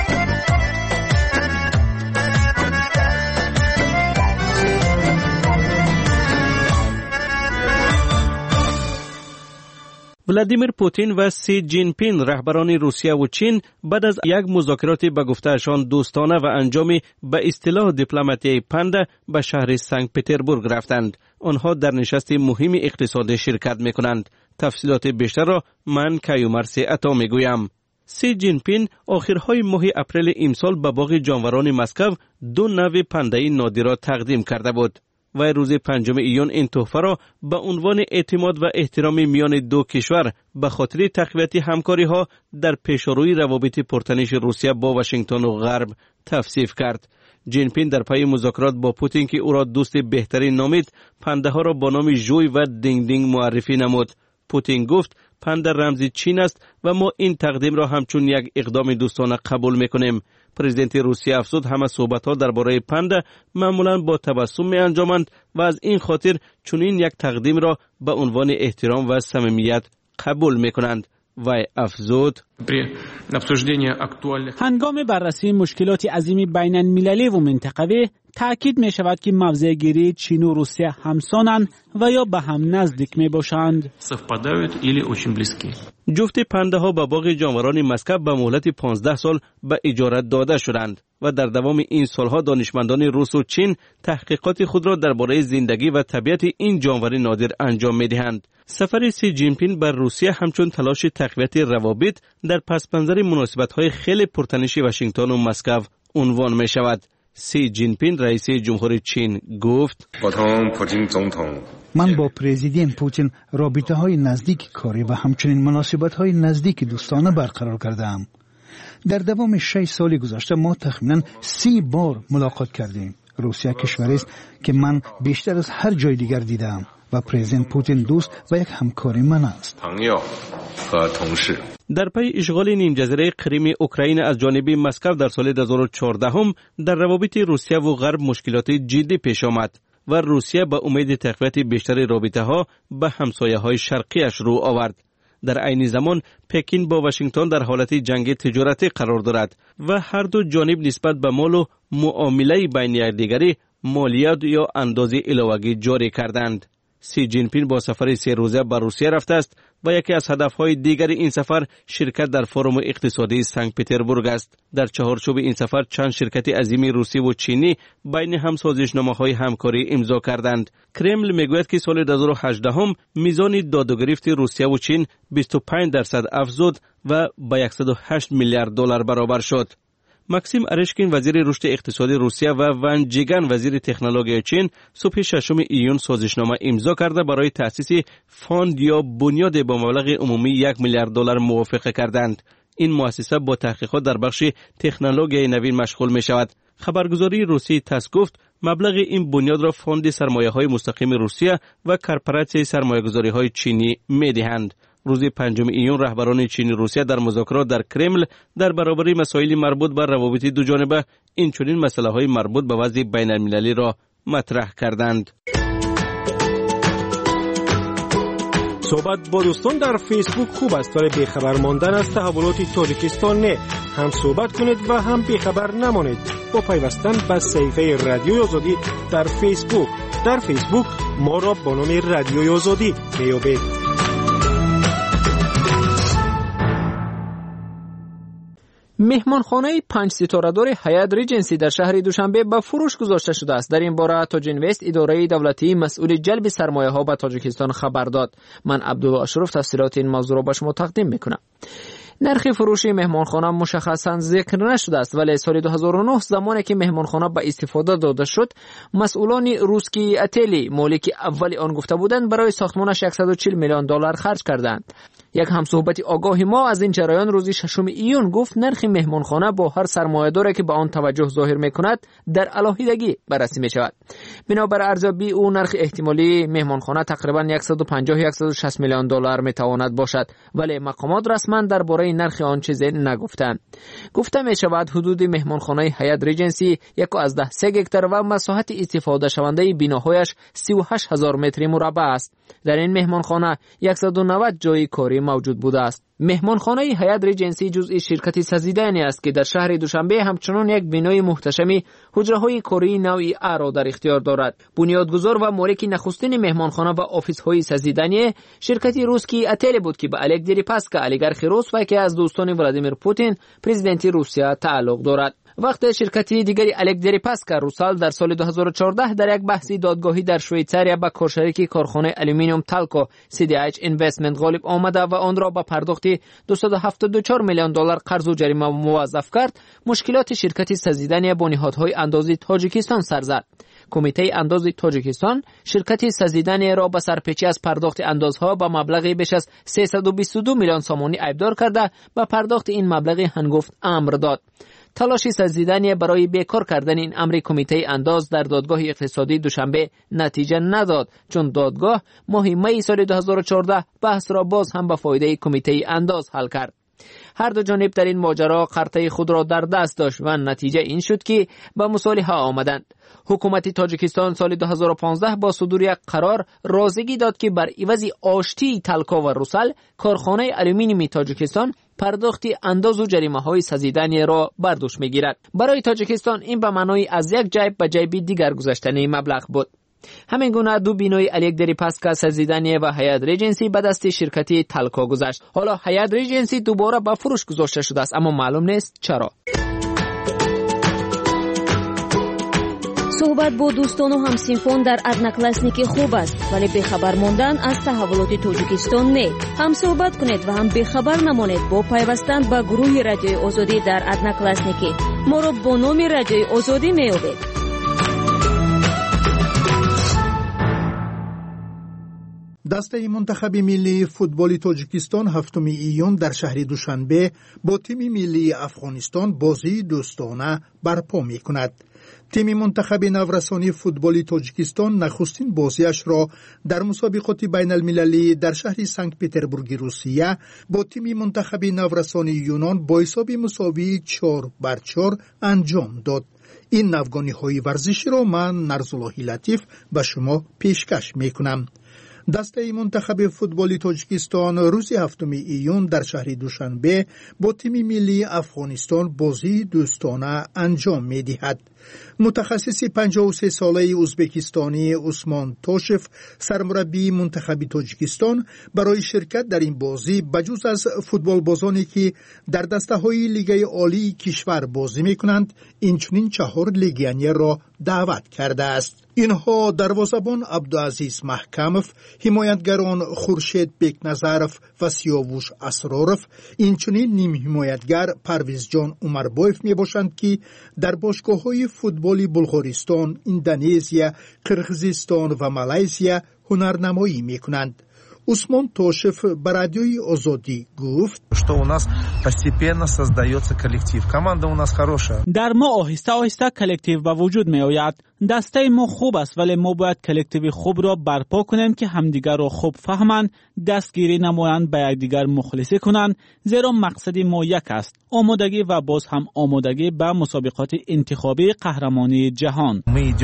ولادیمیر پوتین و سی جین پین رهبران روسیه و چین بعد از یک مذاکرات به گفتهشان دوستانه و انجامی به اصطلاح دیپلماتی پنده به شهر سنت پتربورگ رفتند. آنها در نشست مهم اقتصادی شرکت می‌کنند. تفصیلات بیشتر را من کیومرث عطا می‌گویم. سی جین پین آخرهای ماه اپریل امسال به باغ جانوران مسکو 2 نوع پنده‌ای نادر تقدیم کرده بود. و روز 5 ایون این تحفه را به عنوان اعتماد و احترام میان دو کشور به خاطر تقویت همکاری ها در پیشروی روابط پرتنش روسیه با واشنگتن و غرب توصیف کرد. جین پین در پی مذاکرات با پوتین که او را دوست بهترین نامید، پنده ها را با نام ژوی و دینگ دینگ معرفی نمود. پوتین گفت پنده رمز چین است و ما این تقدیم را همچون یک اقدام دوستانه قبول میکنیم. پرزیدنت روسیه افزود همه صحبت‌ها درباره پنده معمولاً با تبسم می‌انجامند و از این خاطر چنین یک تقدیم را به عنوان احترام و صمیمیت قبول می‌کنند. و افزود هنگام بررسی مشکلات عظیم بین المللی و منطقوی تأکید می شود که موضع گیری چین و روسیه همسانند و یا به هم نزدیک می باشند. جفت پنده ها به باغ جانوران مسکو به مهلت 15 سال به اجاره داده شدند و در دوام این سالها دانشمندان روس و چین تحقیقات خود را درباره زندگی و طبیعت این جانور نادر انجام می دهند. سفر سی جین پین بر روسیه همچون تلاش تقویت روابط در پس منظر مناسبت‌های خیلی پرتنش واشنگتن و مسکو عنوان می شود. سی جین پین رئیس جمهوری چین گفت من با پرزیدنت پوتین رابطه‌های نزدیک کاری و همچنین مناسبت‌های نزدیک دوستانه برقرار کردم. در دوام 6 سال گذشته ما تقریباً 30 بار ملاقات کردیم. روسیه کشوری است که من بیشتر از هر جای دیگر دیدم و پرزیدنت پوتین دوست و یک همکار من است. در پی اشغال نیم جزیره کریم اوکراین از جانب مسکو در سال 2014 هم در روابط روسیه و غرب مشکلات جدی پیش آمد و روسیه به امید تقویت بیشتر رابطه ها به همسایه های شرقیش رو آورد. در عین زمان پکین با واشنگتن در حالت جنگ تجارتی قرار دارد و هر دو جانب نسبت به مال و معامله بین یکدیگری مالیات یا اندازه علاوه‌ای جاری کردند. سی جین پین با سفر 3 روزه به روسیه رفته است و یکی از هدفهای دیگر این سفر شرکت در فروم اقتصادی سنت پترزبورگ است. در چهارچوب این سفر چند شرکت عظیم روسی و چینی بین هم سازشنامه‌های همکاری امضا کردند. کرمل میگوید که سال 2018 هم میزان دادگرفت روسیه و چین 25% افزود و به 108 میلیارد دلار برابر شد. ماکسیم ارشکین وزیر رشد اقتصادی روسیه و ون جیگان وزیر تکنولوژی چین صبح 6 ایون سازشنامه امضا کرده برای تأسیس فاند یا بنیاد با مبلغ عمومی 1 میلیارد دلار موافقه کردند. این مؤسسه با تحقیقات در بخش تکنولوژی نوین مشغول می شود. خبرگزاری روسی تاس گفت مبلغ این بنیاد را فاند سرمایه‌های مستقیم روسیه و کارپوراسیون سرمایه‌گذاری‌های چینی می دهند. روز 5 ایون رهبران چین و روسیه در مذاکرات در کرمل در برابر مسائل مربوط به روابط دو جانبه این چنین مسائل مربوط به وضع بین المللی را مطرح کردند. صحبت با دوستان در فیسبوک خوب است ولی بیخبر ماندن از تحولات تاجیکستان نه. هم صحبت کنید و هم بیخبر نمانید با پیوستن به صفحه رادیوی آزادی در فیسبوک. در فیسبوک ما را با نام رادیوی آزادی میابید. مهمانخانه 5 ستاره دار حیات ریجنسی در شهر دوشنبه به فروش گذاشته شده است. در این باره تاج اینوست اداره دولتی مسئول جلب سرمایه ها به تاجیکستان خبر داد. من عبدالله اشرف تفصیلات این موضوع را به شما تقدیم میکنم. نرخ فروش مهمانخانه مشخصاً ذکر نشده است ولی سال 2009 زمانی که مهمانخانه به استفاده داده شد مسئولان روسکی اتلی مالک اول آن گفته بودند برای ساختمانش 140 میلیون دلار خرج کردند. یک همصحبت آگاه ما از این جریان روز 6 ایون گفت نرخ مهمانخانه با هر سرمایه‌داری که به آن توجه ظاهر می‌کند در علاهیدگی بررسی می‌شود. بنابر ارزیابی او نرخ احتمالی مهمانخانه تقریباً 150-160 میلیون دلار می‌تواند باشد ولی مقامات رسما درباره نرخ آن چیزی نگفتند. گفته می‌شود حدود مهمانخانه حیات ریجنسی 1.3 هکتار و مساحت استفاده شونده بیناهایش 38000 متر مربع است. در این مهمانخانه 190 جای کاری موجود بوده است. مهمانخانه حیات ریجنسی جزء شرکت سازیدنی است که در شهر دوشنبه همچنان یک بینای محتشم حجره‌های کاری نوعی A را در اختیار دارد. بنیادگذار و مالک نخستین مهمانخانه و آفیس‌های سازیدنی شرکت روسکی اتل بود که به الک دریپاسکا اولیگارخ روس و که از دوستان ولادیمیر پوتین پرزیدنت روسیه تعلق دارد. وقتی شرکت دیگری الک دریپاسکا روسال در سال 2014 در یک بحث دادگاهی در شویتزاریا با کارشریک کارخانه آلومینیوم تالکو CDH اینوستمنت غالب آمده و آن را با پرداخت 274 میلیون دلار قرض و جریمه موظف کرد، مشکلات شرکت سازیدنی با نهادهای اندازی تاجیکستان سر زد. کمیته اندازی تاجیکستان شرکت سازیدنی را به سرپیچی از پرداخت اندازها با مبلغی بیش از 322 میلیون سامانی ایبدار کرده و پرداخت این مبلغ هنگفت امر داد. تلاش سازیدنی برای بیکار کردن این امر کمیته انداز در دادگاه اقتصادی دوشنبه نتیجه نداد چون دادگاه ماه می سال 2014 بحث را باز هم به فایده کمیته انداز حل کرد. هر دو جانب در این ماجرا قرطه خود را در دست داشت و نتیجه این شد که به مصالحه آمدند. حکومت تاجیکستان سال 2015 با صدور یک قرار رازگی داد که بر عوض آشتی تلکا و روسل کارخانه آلومینیوم تاجیکستان پرداختی انداز و جریمه های سازیدنی را بر دوش میگیرد. برای تاجیکستان این به معنای از یک جیب به جیب دیگر گذاشتن مبلغ بود. همین گونه دو بینای الک دریپاسکا سازیدنی و حیات ریجنسی به دست شرکتی تلکا گذشت. حالا حیات ریجنسی دوباره به فروش گذاشته شده است اما معلوم نیست چرا. صحبت با دوستان و همسینفون در ادناکلاسنیکی خوب است ولی بیخبر ماندن از تحولات تاجیکستان نه. هم صحبت کنید و هم بیخبر نمانید با پیوستن به گروه رادیوی آزادی در ادناکلاسنیکی. ما را با نام رادیوی آزادی می‌یابید. دسته منتخب ملی فوتبال تاجیکستان 7 ایون در شهر دوشنبه با تیم ملی افغانستان بازی دوستانه برپا می‌کند. تیم منتخب نورسانی فوتبال تاجیکستان نخستین بازیش را در مسابقات بین المللی در شهر سنت پترزبورگ روسیه با تیم منتخب نورسانی یونان با حساب مساوی 4-4 انجام داد. این نوگانی‌های ورزشی را من نرزاللهی لطیف به شما پیشکش می‌کنم. دسته منتخب فوتبال تاجیکستان روز 7 ایون در شهر دوشنبه با تیم ملی افغانستان بازی دوستانه انجام می‌دهد. متخصص 53 ساله ازبکستانی عثمان توشف سرمربی منتخب تاجیکستان برای شرکت در این بازی بجز از فوتبال بازانی که در دسته‌های لیگ عالی کشور بازی می‌کنند اینچنین 4 لیگیونر را دعوت کرده است. اینها دروازه‌بان عبدالعزیز محکمов، حمایتگران خورشید بیکنظرов و سیاوش اسرارov، اینچنین نیم حمایتگر پرویز جان عمرباев میباشند که در باشگاه‌های فوتبال بلغارستان، اندونزیا، قرقیزستان و مالزیا هنرنمایی میکنند. عثمان توشف به رادیوی آزادی گفت در ما آهسته آهسته کلکتیو به وجود می آید. دسته ما خوب است ولی ما باید کلکتیو خوب را برپا کنیم که همدیگر را خوب فهمند، دستگیری نمایند، به یکدیگر مخلصی کنند، زیرا مقصد ما یک است: آمادگی و باز هم آمادگی به مسابقات انتخابی قهرمانی جهان.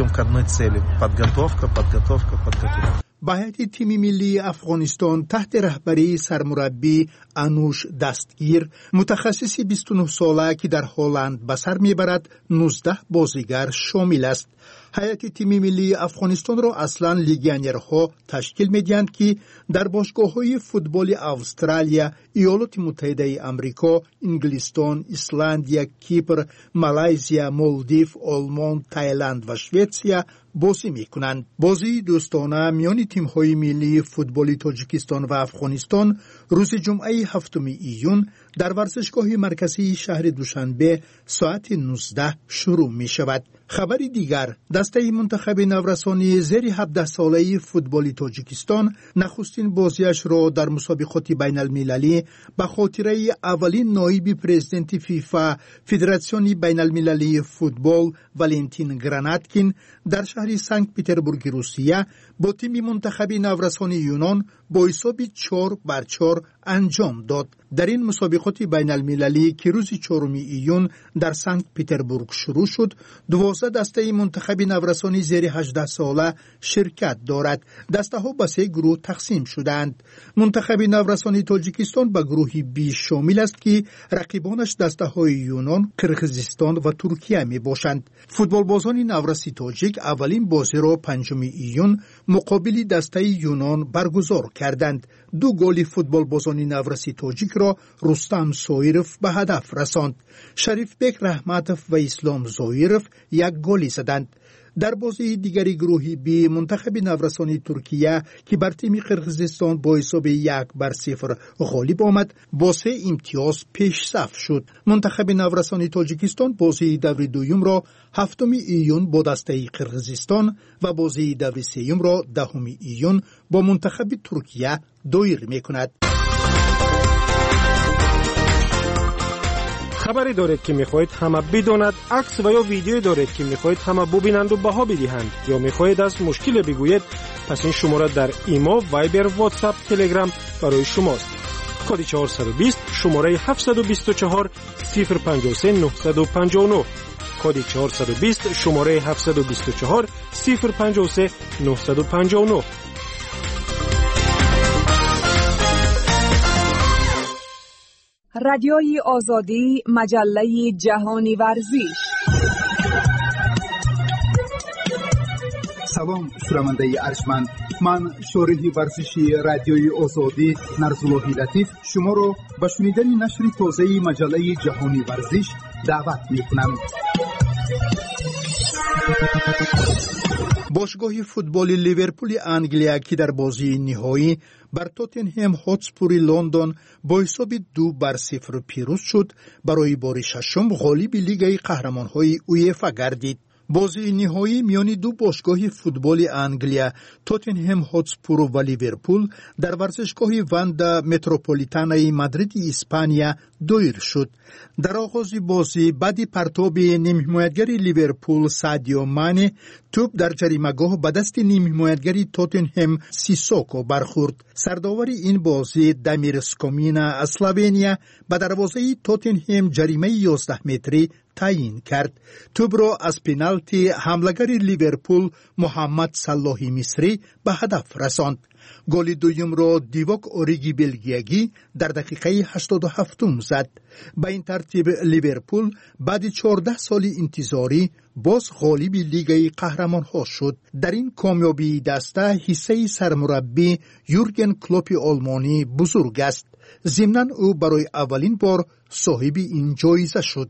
به هیئت تیم ملی افغانستان تحت رهبری سرمربی انوش دستگیر، متخصص 29 ساله که در هلند به سر میبرد، 19 بازیگر شامل است. هیئت تیم ملی افغانستان را اصلا لیگیونرها تشکیل میدهند که در باشگاه‌های فوتبال استرالیا، ایالات متحده آمریکا، انگلستان، ایسلندیا، کیپر، مالزیا، مالدیو، آلمان، تایلند و شویتسیا بازی میکنند. بازی دوستانه میان تیم‌های ملی فوتبال تاجیکستان و افغانستان روز جمعه 7 ایون در ورزشگاه مرکزی شهر دوشنبه ساعت 19 شروع می شود. خبری دیگر، دسته منتخب نورسانی زیر 17 ساله فوتبال تاجیکستان نخستین بازیش را در مسابقات بین المللی به خاطره اولین نایب پرزیدنت فیفا فدراسیون بین المللی فوتبال والنتین گراناتکین در شهر سنت پترزبورگ روسیه با تیم منتخب نورسانی یونان با حساب 4-4 انجام داد. در این مسابقات بین المللی که روز 4 ایون در سنت پترزبورگ شروع شد، 12 دسته منتخب نورسانی زیر 18 ساله شرکت دارد. دسته ها به 3 گروه تقسیم شدند. منتخب نورسانی تاجیکستان به گروه B شامل است که رقیبانش دسته های یونان، قرقیزستان و ترکیه می باشند. فوتبال بازان نورسی تاجیک اولین بازی را 5 ایون مقابل دسته یونان برگزار کردند. 2 گل فوتبال بازان نورسی تاجیک را رستم سویرف به هدف رساند. شریف بک رحمتوف و اسلام زویرف 1 گل زدند. در بازی دیگری گروه بی، منتخب نورسانی ترکیه که بر تیم قرقیزستان با حساب 1-0 غالب آمد، با 3 امتیاز پیش صف شد. منتخب نورسانی تاجیکستان بازی دور دوم را 7 ایون با دسته قرقیزستان و بازی دور سوم را 10 ایون با منتخب ترکیه دایر می‌کند. خبری دارید که میخواهید همه بداند، عکس و یا ویدیو دارید که میخواهید همه ببینند و بها بدهند، یا میخواهید از مشکل بگویید، پس این شماره در ایما، وایبر، واتساپ، تلگرام برای شماست. کد 420 شماره 724 053 959. کد 420 شماره 724 053 959. رادیوی آزادی، مجله جهانی ورزش. سلام شنونده ارجمند، من شارح ورزشی رادیوی آزادی نرزاللهی لطیف شما را به شنیدن نشر تازه مجله جهانی ورزش دعوت می‌کنم. باشگاه فوتبال لیورپول انگلیا که در بازی نهایی بر توتنهم هاتسپور لندن با حساب 2-0 پیروز شد، برای بار ششم غالب لیگ قهرمان‌های اویفا گردید. بازی نهایی میان دو باشگاه فوتبال انگلیا توتنهم هاتسپور و لیورپول در ورزشگاه واندا متروپولیتانای مادرید اسپانیا دایر شد. در آغاز بازی بعد پرتاب نیم حمایتگر لیورپول سادیو مانه توپ در جریمه‌گاه به دست نیم حمایتگر توتنهم سیسوکو برخورد. سرداور این بازی دامیر سکومینا از اسلوونیا به دروازه توتنهم جریمه 11 متری تعیین کرد. توپ را از پنالتی حمله‌گر لیورپول محمد صلاحی مصری به هدف رساند. گل دوم را دیواک اوریگی بلگیایی در دقیقه 87 زد. به این ترتیب لیورپول بعد 14 سال انتظاری باز غالب لیگ قهرمان‌ها شد. در این کامیابی دسته حصه سرمربی یورگن کلوپ آلمانی بزرگ است. ضمناً او برای اولین بار صاحب این جایزه شد.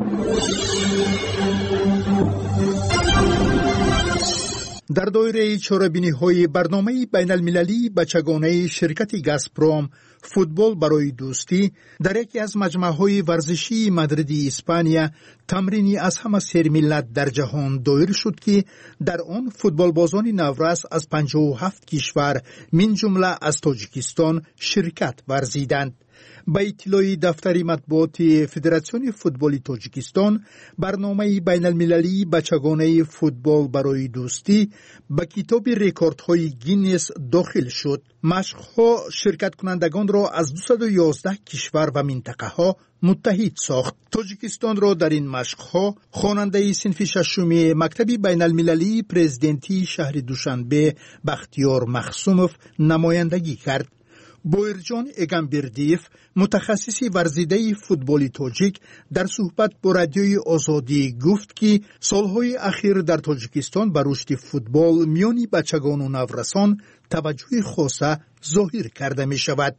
در دایره چهاربینی‌های برنامه بین المللی بچگانه شرکت گازپروم فوتبال برای دوستی در یکی از مجمع‌های ورزشی مادرید اسپانیا تمرینی از همه سرملت در جهان دایر شد که در آن فوتبال بازان نورس از 57 کشور من جمله از تاجیکستان شرکت ورزیدند. با اطلاع دفتر مطبوعات فدراسیون فوتبال تاجیکستان، برنامه بین المللی بچگانه فوتبال برای دوستی به کتاب رکوردهای گینس داخل شد. مشق‌ها شرکت کنندگان را از 211 کشور و منطقه ها متحد ساخت. تاجیکستان را در این مشق‌ها خواننده صنف ششم مکتب بین المللی پرزیدنتی شهر دوشنبه بختیار مخصوموف نمایندگی کرد. بویرجان اگمبردیف متخصص ورزیده فوتبال تاجیک در صحبت با رادیوی آزادی گفت که سالهای اخیر در تاجیکستان به رشد فوتبال میان بچگان و نورسان توجه خاصه ظاهر کرده می شود.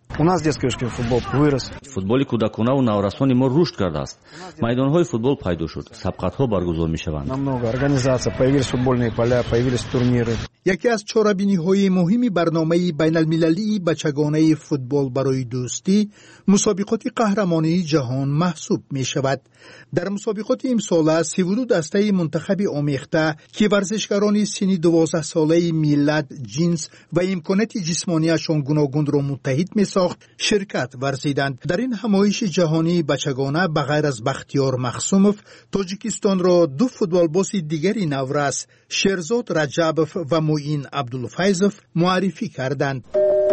فوتبال کودکانه و نورسان ما رشد کرده است. میدانهای فوتبال پیدا شد. سبقت‌ها برگزار می شوند. یکی از چهاربینی‌های مهم برنامه بین المللی بچگانه فوتبال برای دوستی مسابقات قهرمانی جهان محسوب می شود. در مسابقات امسال 32 دسته منتخب آمیخته که ورزشکاران سنی 12 ساله ملت، جنس و امکانات جسمانیشان گوناگون را متحد می ساخت شرکت ورزیدند. در این همایش جهانی بچگانه بغیر از بختیار مخصوموف، تاجیکستان را دو فوتبالباز دیگری نورس شیرزاد رجبوف و معین عبدالفیضوف معرفی کردند.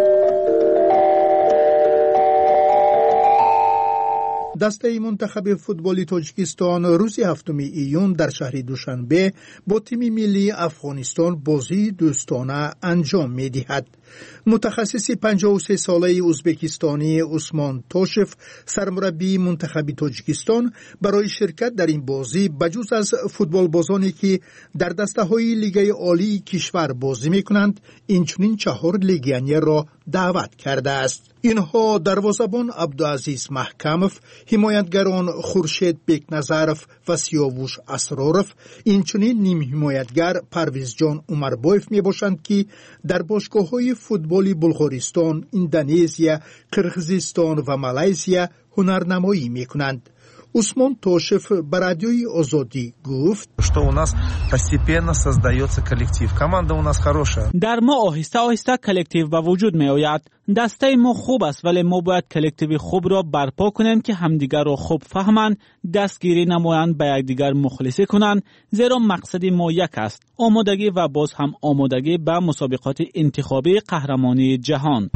دسته منتخب فوتبال تاجیکستان روز 7 ایون در شهر دوشنبه با تیم ملی افغانستان بازی دوستانه انجام می دهد. متخصص 53 ساله ازبکستانی عثمان توشف سرمربی منتخب تاجیکستان برای شرکت در این بازی بجز از فوتبال بازانی که در دسته های لیگ عالی کشور بازی می کنند اینچنین 4 لیگیونر را دعوت کرده است. اینها دروازه‌بان عبدالعزیز محکموف، حمایتگران خورشید بیکنظرف و سیاوش اسرارف، اینچنین نیم حمایتگر پرویز جان عمربایف می باشند که در باشگاه‌های فوتبال بلغارستان، اندونزیا، قرقیزستان و مالزیا هنرنمایی می کنند. عثمان توشف به رادیوی آزادی گفت در ما آهسته آهسته کلکتیو به وجود می آید. دسته ما خوب است ولی ما باید کلکتیو خوب را برپا کنیم که همدیگر را خوب فهمند، دستگیری نمایند، به یکدیگر مخلصی کنند، زیرا مقصد ما یک است: آمادگی و باز هم آمادگی به مسابقات انتخابی قهرمانی جهان.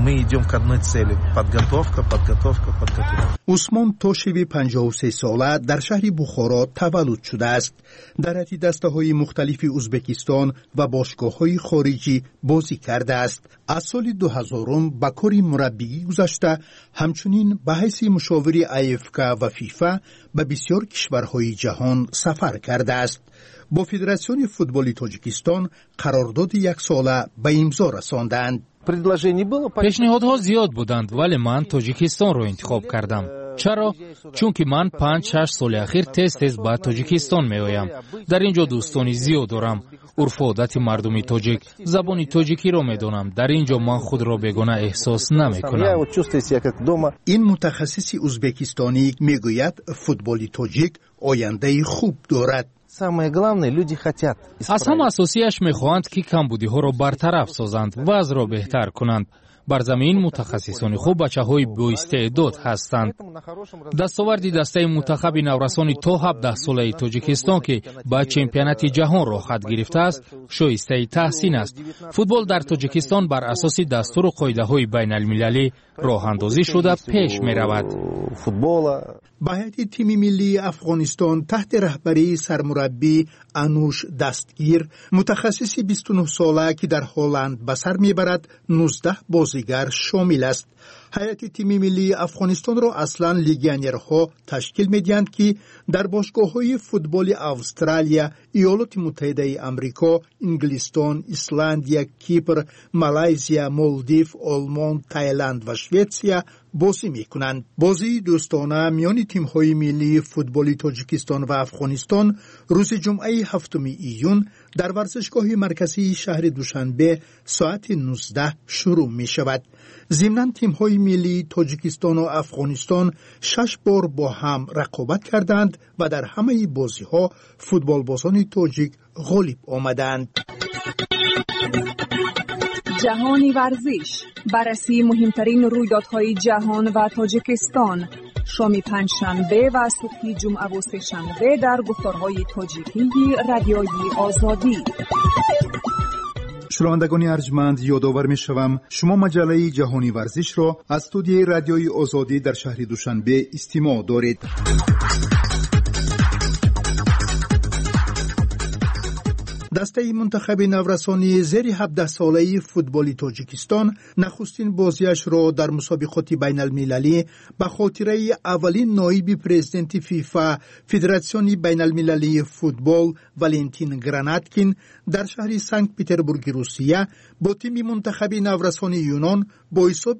عثمان توشیوی 53 ساله در شهر بخارا تولد شده است. در دسته‌های مختلف ازبکستان و باشگاه‌های خارجی بازی کرده است. از سال 2000 با کاری مربیگی گذشته، همچنین به حیث مشاور AFK و فیفا به بسیار کشورهای جهان سفر کرده است. با فدراسیون فوتبال تاجیکستان قرارداد 1 ساله به امضا رساندند. پیشنهادها زیاد بودند ولی من تاجیکستان را انتخاب کردم. چرا؟ چونکه من 5-6 سال اخیر تez به تاجیکستان میآیم. در اینجا دوستانی زیاد دارم. عرف و عادت مردم تاجیک، زبان تاجیکی را میدانم. در اینجا من خود را بیگانه احساس نمیکنم. این متخصص ازبکستانی میگوید فوتبال تاجیک آینده خوب دارد. از همه اساسیش میخواهند که کمبودی ها را برطرف سازند و از را بهتر کنند. بر زمین متخصصان خوب بچه‌های بااستعداد هستند. دستاوردی دسته منتخب نورسان تا 17 ساله تاجیکستان که به چمپیونات جهان را خط گرفته است، شایسته تحسین است. فوتبال در تاجیکستان بر اساس دستور و قاعده‌های بین‌المللی راه اندازی شده پیش می‌رود. به هیئت تیم ملی افغانستان تحت رهبری سرمربی انوش دستگیر، متخصص 29 ساله که در هلند به سر میبرد، 19 بازیگر شامل است. هیئت تیم ملی افغانستان را اصلا لیگیونرها تشکیل میدهند که در باشگاه‌های فوتبال استرالیا، ایالات متحده آمریکا، انگلستان، ایسلندیا، کیپر، مالایزیا، مالدیو، آلمان، تایلند و شویتسیا بازی میکنند. بازی دوستانه میان تیم‌های ملی فوتبال تاجیکستان و افغانستان روز جمعه 7 ایون در ورزشگاه مرکزی شهر دوشنبه ساعت 19 شروع می شود. ضمناً تیم‌های ملی تاجیکستان و افغانستان 6 بار با هم رقابت کردند و در همه بازی‌ها فوتبالبازان تاجیک غالب آمدند. جهانی ورزش، بررسی مهمترین رویدادهای جهان و تاجیکستان، شام پنجشنبه و صبح جمعه و سه‌شنبه در گفتارهای تاجیکی رادیوی آزادی. شنوندگان ارجمند، یادآور می‌شوم شما مجله جهانی ورزش را از استودیوی رادیوی آزادی در شهر دوشنبه استماع دارید. دسته منتخب نورسانی زیر 17 ساله فوتبال تاجیکستان نخستین بازیش را در مسابقات بین المللی به خاطره اولین نایب پرزیدنت فیفا فدراسیون بین المللی فوتبال والنتین گراناتکین در شهر سنت پترزبورگ روسیه با تیم منتخب نورسانی یونان با حساب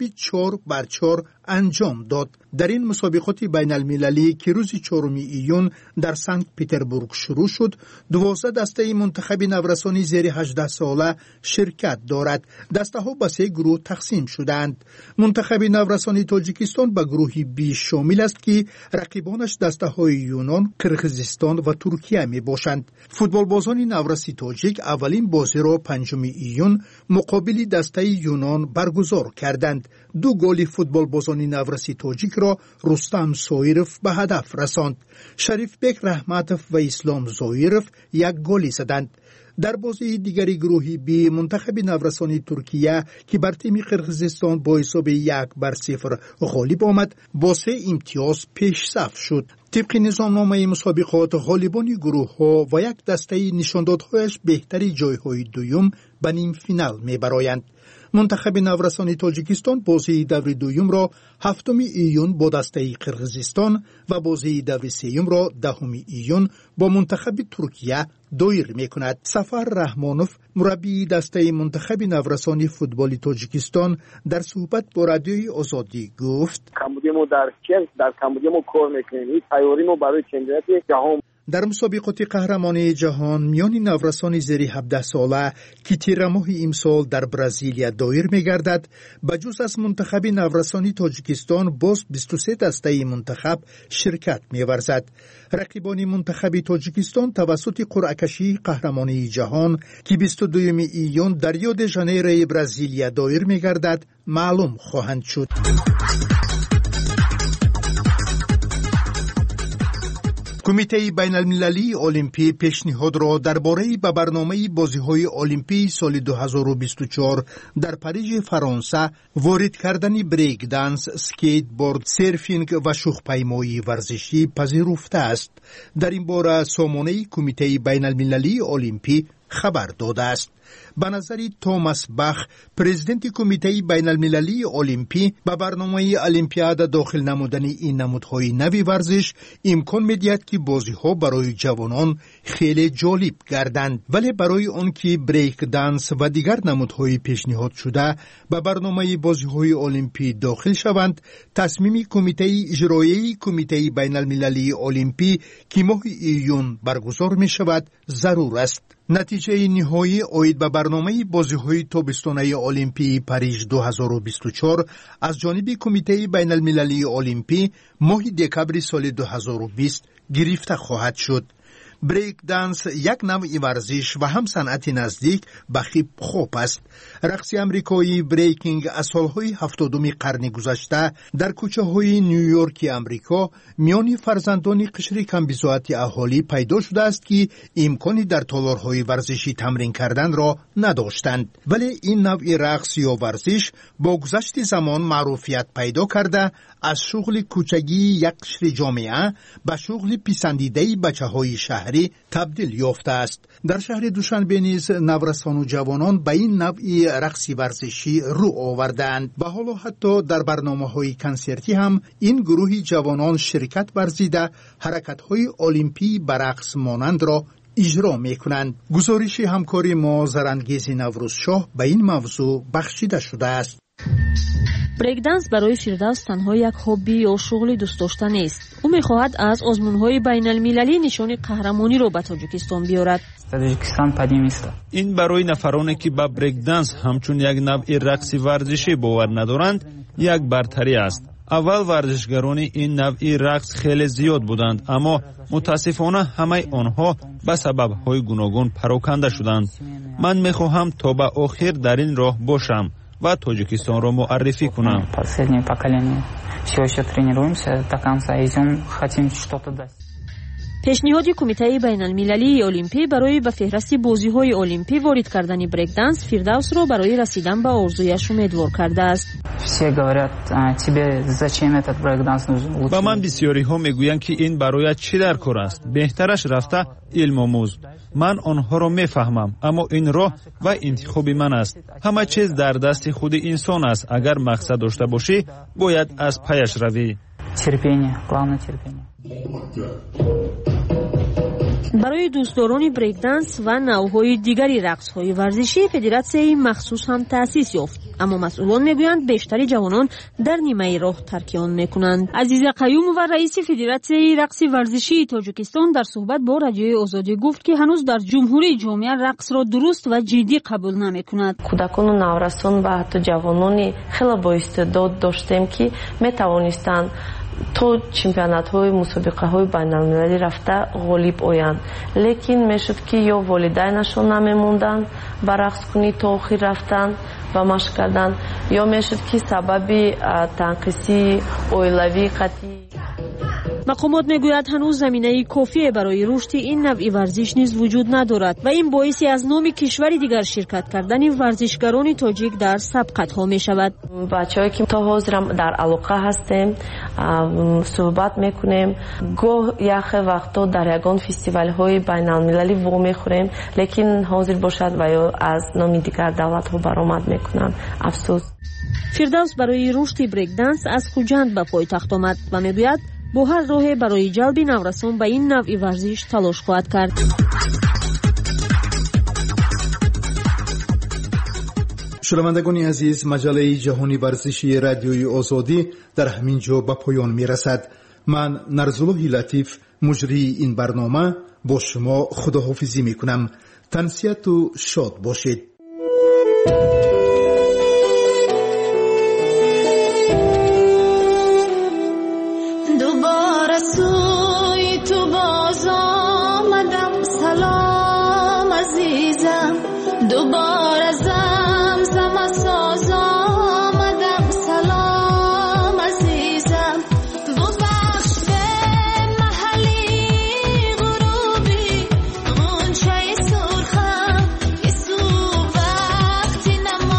4-4 انجام داد. در این مسابقات بین المللی که روز 4 ایون در سنت پترزبورگ شروع شد، 12 دسته منتخب نورسانی زیر 18 ساله شرکت دارد. دسته ها به 3 گروه تقسیم شدند. منتخب نورسانی تاجیکستان به گروه B شامل است که رقیبانش دسته های یونان، قرقیزستان و ترکیه می باشند. فوتبال بازان نورسی تاجیک اولین بازی را 5 ایون مقابل دسته یونان برگزار کردند. 2 گل فوتبال بازان نورسی تاجیک را رستم سایرف به هدف رساند. شریف بک رحمتوف و اسلام زایرف 1 گل زدند. در بازی دیگری گروه بی منتخب نورسانی ترکیه که بر تیم قرقیزستان با حساب 1-0 غالب آمد، با 3 امتیاز پیش صف شد. طبق نظامنامه مسابقات غالبان گروه ها و 1 دسته نشاندادهایش بهتری جایهای دوم به نیم فینال می برایند. منتخب نورسانی تاجیکستان بازی دور دوم را 7 ایون با دسته قرقیزستان و بازی دور سوم را 10 ایون با منتخب ترکیه دایر می کند. سفر رحمانوف مربی دسته منتخب نورسانی فوتبال تاجیکستان در صحبت با رادیوی آزادی گفت: کمبودیمو در کمبودیمو کار میکنیم. تیاریمو برای چمپیونات جهان. در مسابقات قهرمانی جهان میان نورسان زیر 17 ساله که تیر ماه امسال در برزیلیا دایر می‌گردد، بجز از منتخب نورسانی تاجیکستان باز 23 دسته منتخب شرکت می‌ورزد. رقیبان منتخب تاجیکستان توسط قرعه کشی قهرمانی جهان که 22 ایون در ریو د ژانیرو برزیلیا دایر می‌گردد معلوم خواهند شد. کمیته بین المللی المپی پیشنهاد را درباره به برنامه بازی‌های المپی سال 2024 در پاریژ فرانسه وارد کردن بریک دنس، اسکیت بورد، سرفینگ و شوخ‌پیمایی ورزشی پذیرفته است. در این باره سامانه کمیته بین المللی المپی خبر داده است. به نظر توماس بخ پرزیدنت کمیته بین المللی المپی به برنامه المپیاد داخل نمودن این نمودهای نوی ورزش امکان میدهد که بازی ها برای جوانان خیلی جالب گردند، ولی برای آن که بریک دنس و دیگر نمودهای پیشنهاد شده به برنامه بازی های المپی داخل شوند، تصمیم کمیته اجرایی کمیته بین المللی المپی که ماه ایون برگزار می شود ضرور است. نتیجه نهایی عاید به برنامه بازی‌های تابستانه المپی پاریژ 2024 از جانب کمیته بین المللی المپی ماه دکبر سال 2020 گرفته خواهد شد. بریک دنس یک نوع ورزش و هم صنعت نزدیک به هیپ-هاپ است. رقص امریکایی بریکینگ از سالهای 70 قرن گذشته در کوچه‌های نیویورک امریکا میان فرزندان قشر کم‌بضاعت اهالی پیدا شده است که امکانی در تالارهای ورزشی تمرین کردن را نداشتند، ولی این نوع رقص یا ورزش با گذشت زمان معروفیت پیدا کرده از شغل کوچگی یک قشر جامعه به شغل پسندیده بچه‌های شهری تبدیل یافته است. در شهر دوشنبه نیز نورسان و جوانان به این نوع رقص ورزشی رو آوردند. به حال حتی در برنامه‌های کنسرتی هم این گروه جوانان شرکت ورزیده حرکت‌های المپی به رقص مانند را اجرا می‌کنند. گزارش همکاری ما زرانگیز نوروزشاه به این موضوع بخشیده شده است. بریک دنس برای فردوس تنها یک هابی یا شغل دوست داشته نیست. او می‌خواهد از آزمون‌های بین المللی نشان قهرمانی را به تاجیکستان بیارد. این برای نفرانی که به بریک دنس همچون یک نوع رقص ورزشی باور ندارند یک برتری است. اول ورزشگران این نوع رقص خیلی زیاد بودند، اما متاسفانه همه آنها به سبب‌های گوناگون پراکنده شدند. من می‌خواهم تا به آخر در این راه باشم و تاجیکستان را معرفی کنم. پیشنهاد کمیته بین المللی المپی برای به فهرست بازی‌های المپی وارد کردن بریک دنس فردوس را برای رسیدن به آرزویش امیدوار کرده است. با من بسیاری ها میگویند که این برای چی در کار است؟ بهترش رفته علم آموز. من آنها را میفهمم، اما این راه و انتخاب من است. همه چیز در دست خود انسان است. اگر مقصد داشته باشی باید از پیش روی. برای دوستداران بریک دنس و نوع‌های دیگری رقص‌های ورزشی فدراسیون مخصوص هم تأسیس یافت، اما مسئولان میگویند بیشتر جوانان در نیمه راه ترک آن میکنند. عزیز قیوم و رئیس فدراسیون رقص ورزشی تاجیکستان در صحبت با رادیوی آزادی گفت که هنوز در جمهوری جامعه رقص را درست و جدی قبول نمیکند. کودکان و نورسان و حتی جوانانی خیلی با استعداد داشتیم که میتوانستند تو چمپیونات های مسابقه های بین المللی رفته غالب آیند، لیکن میشد که یا والدینشون نمیموندن با رقص کنی تا آخر رفتن و مشق کردن، یا میشد که سبب تنقیصی اویلوی قطعی. مقامات میگوید هنوز زمینه کافی برای رشد این نوع ورزش نیز وجود ندارد و این باعث از نام کشوری دیگر شرکت کردن ورزشکاران تاجیک در سبقت ها می شود. بچه‌ای که تا حاضر در علاقه هستیم صحبت میکنیم، گاه یک وقتا در یگان فستیوال های بین المللی و میخوریم، لیکن حاضر باشد و یا از نام دیگر دولت ها برآمد میکنن. افسوس. فردوس برای رشد بریک دنس از خوجند به پایتخت آمد و میگوید با هر راه برای جلب نورسان به این نوع ورزش تلاش خواهد کرد. شنوندگان عزیز، مجله جهانی ورزشی رادیوی آزادی در همین جا به پایان می رسد. من نرزالله لطیف مجری این برنامه با شما خداحافظی می کنم. تنسیت و شاد باشید. سوی تو باز آمدم، سلام عزیزم. دوباره زمزم ساز آمدم، سلام عزیزم. ببخش به محلی غروبی غنچه سرخم که سو وقتی نماز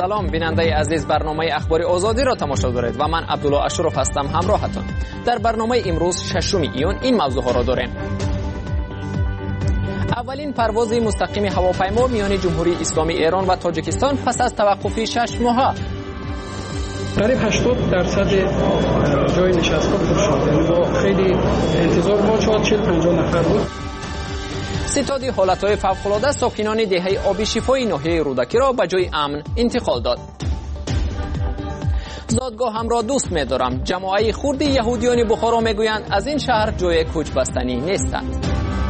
سلام بیننده عزیز، برنامه اخبار آزادی را تماشا دارید و من عبدالله اشرف هستم همراهتان. در برنامه امروز 6 ایون این موضوع ها را داریم. اولین پرواز مستقیم هواپیما میان جمهوری اسلامی ایران و تاجیکستان پس از توقف 6 ماه. قریب 80% جای نشست ها پر شد. با خیلی انتظار ما 40-50 نفر بود. ستاد حالتهای فوق‌العاده ساکنان دهه آبی شفای ناحیه رودکی را به جای امن انتقال داد. زادگاه هم را دوست می‌دارم. جماعت خرد یهودیان بخارا میگویند از این شهر جای کوچ بستنی نیستند.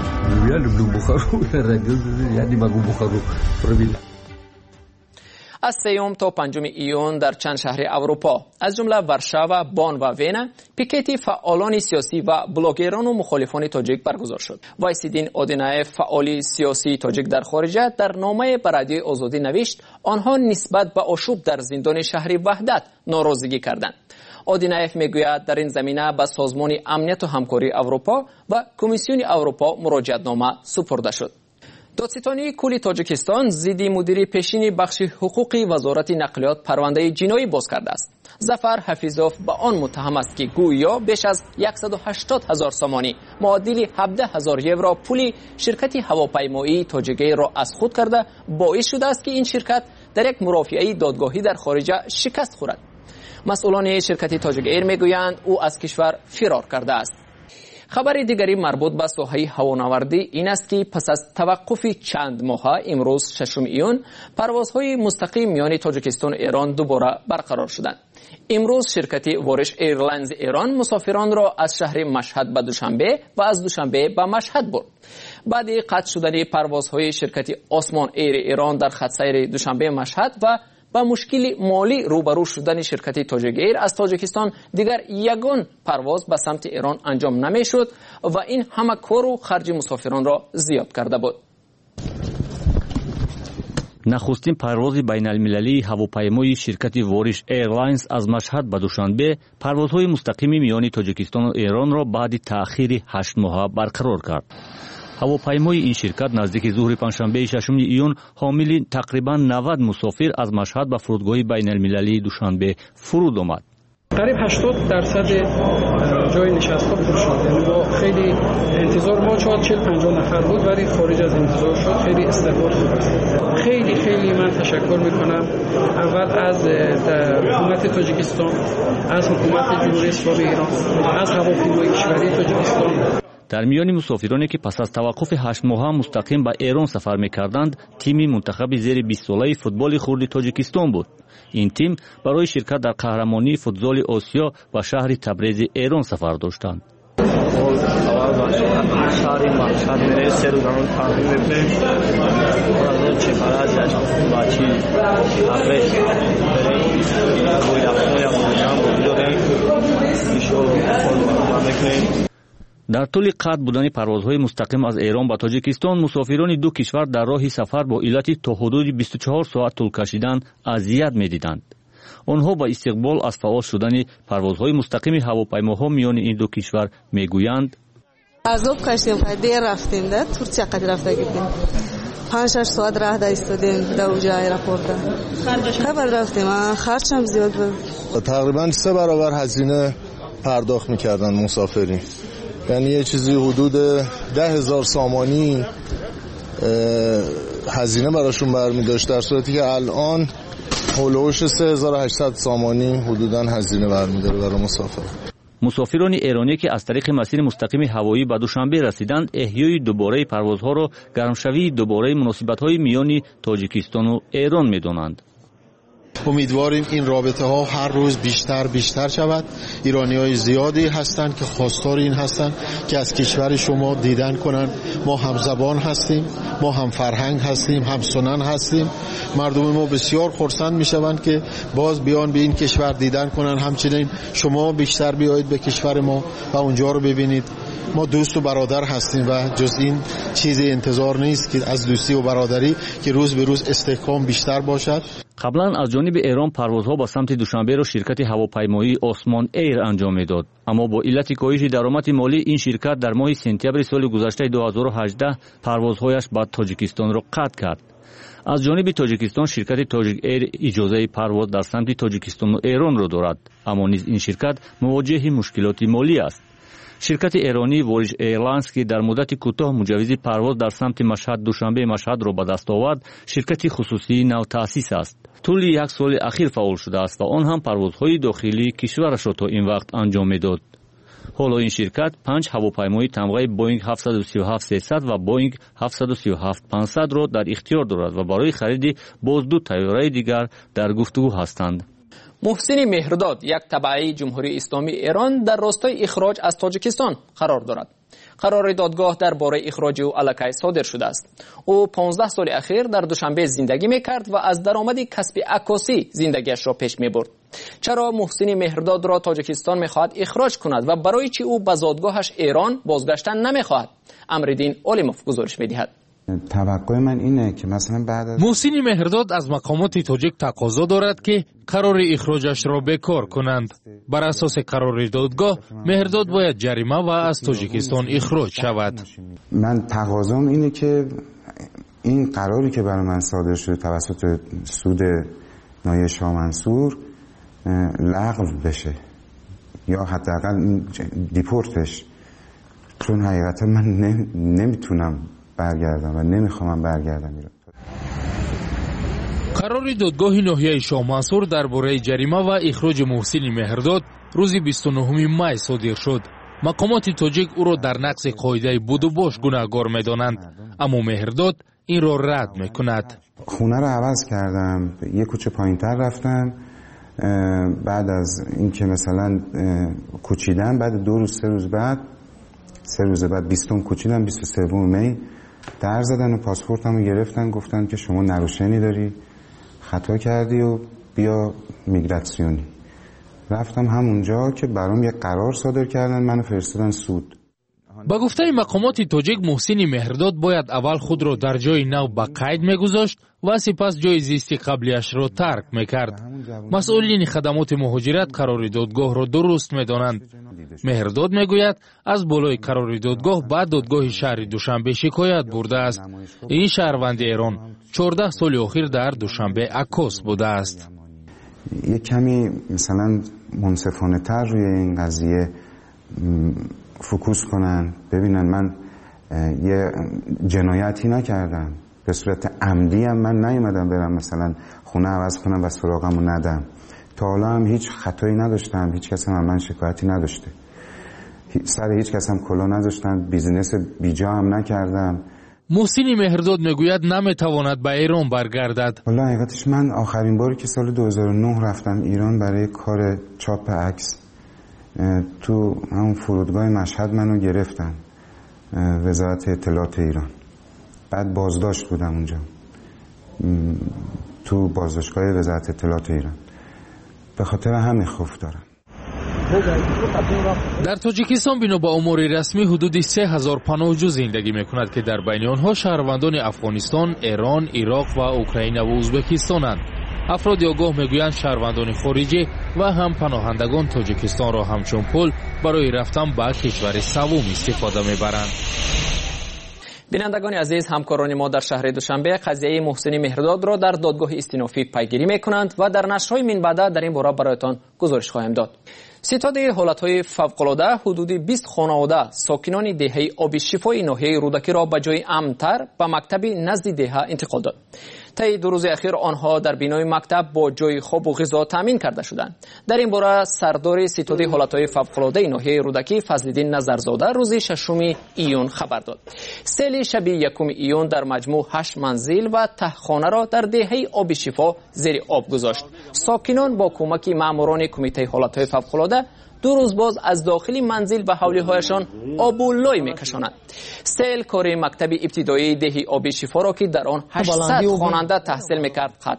از 3 تا 5 ایون در چند شهر اروپا از جمله ورشاو، بان و وینا پیکتی فعالان سیاسی و بلاگران و مخالفان تاجیک برگزار شد. وایسیدین اودینایف فعال سیاسی تاجیک در خارج در نامه به رادیوی آزادی نوشت آنها نسبت به آشوب در زندان شهر وحدت ناراضگی کردند. اودینایف میگوید در این زمینه به سازمان امنیت و همکاری اروپا و کمیسیون اروپا مراجعتنامه سپرده شد. دادستانی کل تاجیکستان ضد مدیر پیشین بخش حقوقی وزارت نقلیات پرونده جنایی باز کرده است. ظفر حفیظوف به آن متهم است که گویا بیش از 180,000 سامانی معادل 17,000 یورو پول شرکت هواپیمایی تاجیکی را از خود کرده باعث شده است که این شرکت در یک مرافعه دادگاهی در خارج شکست خورد. مسئولان شرکت تاجیک ایر میگویند او از کشور فرار کرده است. خبر دیگری مربوط به ساحه هوانوردی این است که پس از توقف چند ماه امروز 6 ایون پروازهای مستقیم میان تاجیکستان و ایران دوباره برقرار شدند. امروز شرکت وارش ایرلاینز ایران مسافران را از شهر مشهد به دوشنبه و از دوشنبه به مشهد برد. بعد قطع شدن پروازهای شرکت آسمان ایر ایران در خط سیر دوشنبه مشهد و با مشکل مالی روبرو شدن شرکت تاجیک ایر از تاجیکستان دیگر یگان پرواز به سمت ایران انجام نمیشد و این همه کار و خرج مسافران را زیاد کرده بود. نخستین پرواز بین المللی هواپیمای شرکت وارش ایرلاینز از مشهد به دوشنبه پروازهای مستقیم میان تاجیکستان و ایران را بعد تأخیر 8 ماه برقرار کرد. هواپیمای این شرکت نزدیک ظهر پنجشنبه 6 ایون حامل تقریبا 90 مسافر از مشهد به فرودگاه بین المللی دوشنبه فرود آمد. قریب 80% جای نشست ها پر شد. با خیلی انتظار ما 40-50 نفر بود ولی خارج از انتظار شد. خیلی استقبال خوب است. خیلی من تشکر میکنم اول از حکومت تاجیکستان، از حکومت جمهوری اسلامی ایران، از هواپیمای کشوری تاجیکستان. در میان مسافرانی که پس از توقف 8 ماه مستقیم به ایران سفر می‌کردند، تیم منتخب زیر 20 ساله فوتبال خرد تاجیکستان بود. این تیم برای شرکت در قهرمانی فوتبال آسیا و شهر تبریز ایران سفر داشتند. در طول قطع بودن پروازهای مستقیم از ایران به تاجیکستان مسافران دو کشور در راه سفر با علت تا حدود 24 ساعت طول کشیدن اذیت می‌دیدند. آنها با استقبال از فعال شدن پروازهای مستقیم هواپیماها میان این دو کشور میگویند عذاب کشیدیم، دیر رفتیم در ترکیه قد رفته گفتیم 5-6 ساعت راه ایستادیم در اونجا ایرپورت. خبر رفتیم خرج هم زیاد بود. تقریبا 3 برابر هزینه پرداخت می‌کردن مسافرین. یعنی یه چیزی حدود 10,000 سامانی هزینه براشون برمی داشت، در صورتی که الان هولوش 3,800 سامانی حدوداً هزینه برمی داره برای مسافر. مسافران ایرانی که از طریق مسیر مستقیم هوایی به دوشنبه رسیدند احیای دوباره پروازها را گرمشوی دوباره مناسبت‌های میان تاجیکستان و ایران می‌دانند. امیدواریم این رابطه ها هر روز بیشتر شود. ایرانی‌های زیادی هستند که خواستار این هستند که از کشور شما دیدن کنن. ما هم زبان هستیم، ما هم فرهنگ هستیم، هم سنن هستیم. مردم ما بسیار خرسند میشوند که باز بیان به این کشور دیدن کنن. همچنین شما بیشتر بیایید به کشور ما و اونجا رو ببینید. ما دوست و برادر هستیم و جز این چیزی انتظار نیست که از دوستی و برادری که روز به روز استحکام بیشتر باشد. قبلا از جانب ایران پروازها به سمت دوشنبه را شرکت هواپیمایی عثمان ایر انجام میداد، اما با علت کاهش درآمد مالی این شرکت در ماه سپتامبر سال گذشته 2018 پروازهایش به تاجیکستان را قطع کرد. از جانب تاجیکستان شرکت تاجیک ایر اجازه پرواز در سمت تاجیکستان و ایران را دارد، اما نیز این شرکت مواجه مشکلات مالی است. شرکت ایرانی وریش ایرلاینز که در مدت کوتاه مجوز پرواز در سمت مشهد دوشنبه مشهد را به دست آورد، شرکت خصوصی نو تأسیس است. طول یک سال اخیر فعال شده است و آن هم پروازهای داخلی کشورش را تا این وقت انجام میداد. حالا این شرکت 5 هواپیمای تمغه بوینگ 737-300 و بوینگ 737-500 را در اختیار دارد و برای خرید باز 2 طیاره دیگر در گفتگو هستند. محسن مهرداد، یک تبعه جمهوری اسلامی ایران، در راستای اخراج از تاجیکستان قرار دارد. قرار دادگاه درباره اخراج او الکی صادر شده است. او 15 سال اخیر در دوشنبه زندگی میکرد و از درآمد کسب عکاسی زندگیش را پیش میبرد. چرا محسن مهرداد را تاجیکستان میخواهد اخراج کند و برای چی او به زادگاهش ایران بازگشتن نمیخواهد؟ امرالدین علیموف گزارش میدهد. توقع من اینه که مثلا بعد از محسن مهرداد از مقامات تاجیک تقاضا دارد که قرار اخراجش را بکار کنند. بر اساس قرار دادگاه مهرداد باید جریمه و از تاجیکستان اخراج شود. من تقاضام اینه که این قراری که برای من صادر شده توسط سود نایب شاه منصور لغو بشه یا حداقل دیپورتش، چون حقیقتا من نمیتونم برگردم و نمیخوام برگردم ایران. قرار دادگاه ناحیه شاه منصور درباره جریمه و اخراج محسن مهرداد روز 29 می صادر شد. مقامات تاجیک او را در نقض قاعده بود و باش گناهکار می‌دانند، اما مهرداد این را رد می‌کند. خونه را عوض کردم، یک کوچه پایین‌تر رفتم. بعد از اینکه مثلا کوچیدم، بعد 2 روز 3 روز بعد 20 کوچیدم، 23 می در زدن و پاسپورتمو گرفتن، گفتن که شما نروشنی داری، خطا کردی و بیا میگراسیونی. رفتم همونجا که برام یک قرار صادر کردن، منو فرستادن سود. با گفته مقامات تاجیک محسن مهرداد باید اول خود را در جای نو به قید میگذاشت و سپس جای زیستی قبلیش را ترک میکرد. مسئولین خدمات مهاجرت قرار دادگاه را درست میدانند. مهرداد میگوید از بالای قرار دادگاه بعد دادگاه شهر دوشنبه شکایت برده است. این شهروند ایران 14 سال اخیر در دوشنبه عکاس بوده است. یک کمی مثلا منصفانه تر روی این قضیه فوکوس کنن، ببینن من یه جنایتی نکردم، به صورت عمدی هم من نیومدم برم مثلا خونه عوض کنم و سراغمو ندم. تا حالا هم هیچ خطایی نداشتم، هیچ کس هم من شکایتی نداشته، سر هیچ کس هم کلا نذاشتم، بیزینس بیجا هم نکردم. محسن مهرداد میگوید نمیتواند به ایران برگردد. والا حقیقتش من آخرین باری که سال 2009 رفتم ایران برای کار چاپ عکس، تو همون فرودگاه مشهد منو گرفتن، وزارت اطلاعات ایران. بعد بازداشت بودم اونجا تو بازداشتگاه وزارت اطلاعات ایران. به خاطر همین خوف دارم. در تاجیکستان بنا به امور رسمی حدود 3000 پناهجو زندگی میکند که در بین آنها شهروندان افغانستان، ایران، عراق و اوکراین و ازبکستانند. افراد آگاه میگویند شهروندان خارجی و هم پناهندگان تاجیکستان را همچون پل برای رفتن به کشور سوم استفاده میبرند. بینندگان عزیز، همکاران ما در شهر دوشنبه قضیه محسن مهرداد را در دادگاه استینافی پیگیری میکنند و در نشرهای من بعد در این باره برایتان گزارش خواهیم داد. ستاد حالتهای فوق‌العاده حدود 20 خانواده ساکنان دهه آب شفای ناحیه رودکی را به جای امن‌تر به مکتب نزد دهه انتقال داد. طی 2 روز اخیر آنها در بینای مکتب با جای خواب و غذا تامین کرده شدند. در این باره سردار ستاد حالتهای فوق‌العاده ناحیه رودکی فضل‌الدین نظرزاده روز 6 ایون خبر داد. سیل شب 1 ایون در مجموع 8 منزل و تهخانه را در دهه آب شفا زیر آب گذاشت. ساکنان با کمک ماموران کمیته حالتهای فوق‌العاده 2 روز باز از داخل منزل و حولی‌هایشان آب و لای می‌کشانند. سیل کار مکتب ابتدایی دهی آب شفا را که در آن 800 خواننده تحصیل می‌کرد قطع کرد.